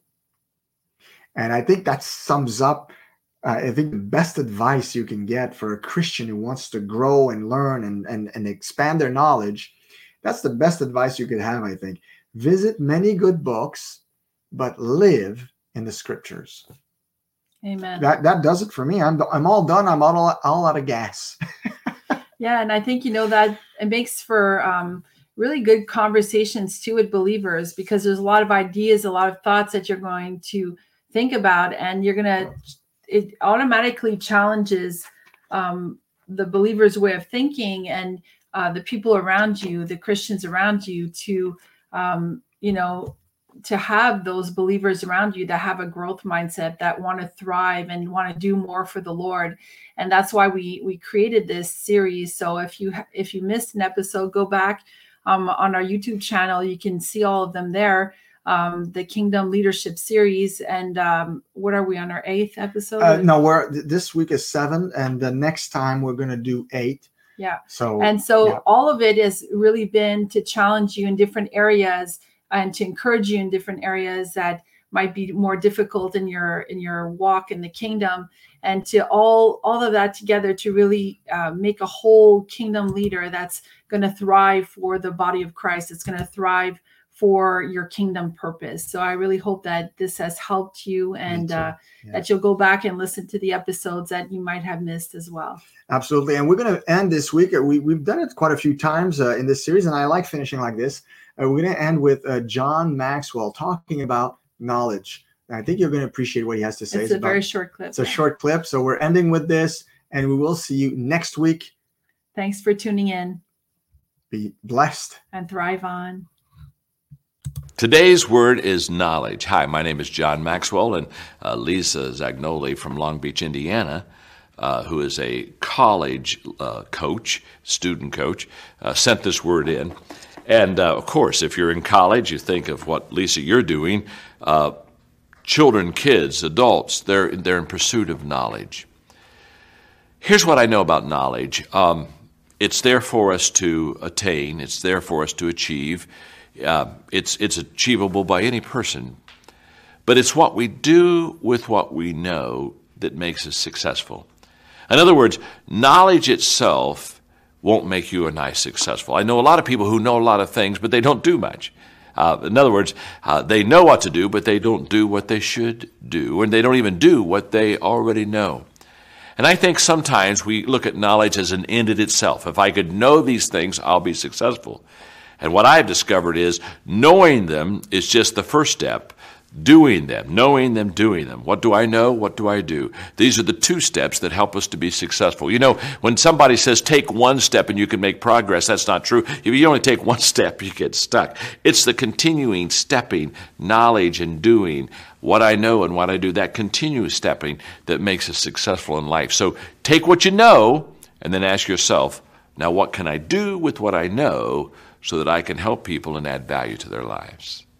And I think that sums up, I think, the best advice you can get for a Christian who wants to grow and learn and expand their knowledge. That's the best advice you could have, I think. Visit many good books, but live in the scriptures. Amen. That does it for me. I'm all done. I'm all out of gas. Yeah, and I think that it makes for really good conversations too with believers, because there's a lot of ideas, a lot of thoughts that you're going to think about, and it automatically challenges the believer's way of thinking and the people around you, the Christians around you, to to have those believers around you that have a growth mindset, that want to thrive and want to do more for the Lord. And that's why we created this series. So if you missed an episode, go back on our YouTube channel. You can see all of them there. The Kingdom Leadership Series. And what are we on, our 8th episode? No, this week is 7, and the next time we're going to do 8. Yeah. So all of it has really been to challenge you in different areas and to encourage you in different areas that might be more difficult in your walk in the kingdom, and to all of that together to really make a whole kingdom leader that's going to thrive for the body of Christ. It's going to thrive for your kingdom purpose. So I really hope that this has helped you, and that you'll go back and listen to the episodes that you might have missed as well. Absolutely. And we're going to end this week. We've done it quite a few times in this series, and I like finishing like this. We're going to end with John Maxwell talking about knowledge. And I think you're going to appreciate what he has to say. It's a very short clip. It's a short clip. So we're ending with this, and we will see you next week. Thanks for tuning in. Be blessed. And thrive on. Today's word is knowledge. Hi, my name is John Maxwell, and Lisa Zagnoli from Long Beach, Indiana, who is a college student coach, sent this word in. And, of course, if you're in college, you think of what, Lisa, you're doing. Children, kids, adults, they're in pursuit of knowledge. Here's what I know about knowledge. It's there for us to attain. It's there for us to achieve. It's achievable by any person. But it's what we do with what we know that makes us successful. In other words, knowledge itself won't make you and I successful. I know a lot of people who know a lot of things, but they don't do much. In other words, they know what to do, but they don't do what they should do, and they don't even do what they already know. And I think sometimes we look at knowledge as an end in itself. If I could know these things, I'll be successful. And what I've discovered is knowing them is just the first step. Doing them, knowing them, doing them. What do I know? What do I do? These are the two steps that help us to be successful. You know, when somebody says take one step and you can make progress, that's not true. If you only take one step, you get stuck. It's the continuing stepping, knowledge and doing what I know and what I do, that continuous stepping that makes us successful in life. So take what you know and then ask yourself, now what can I do with what I know so that I can help people and add value to their lives?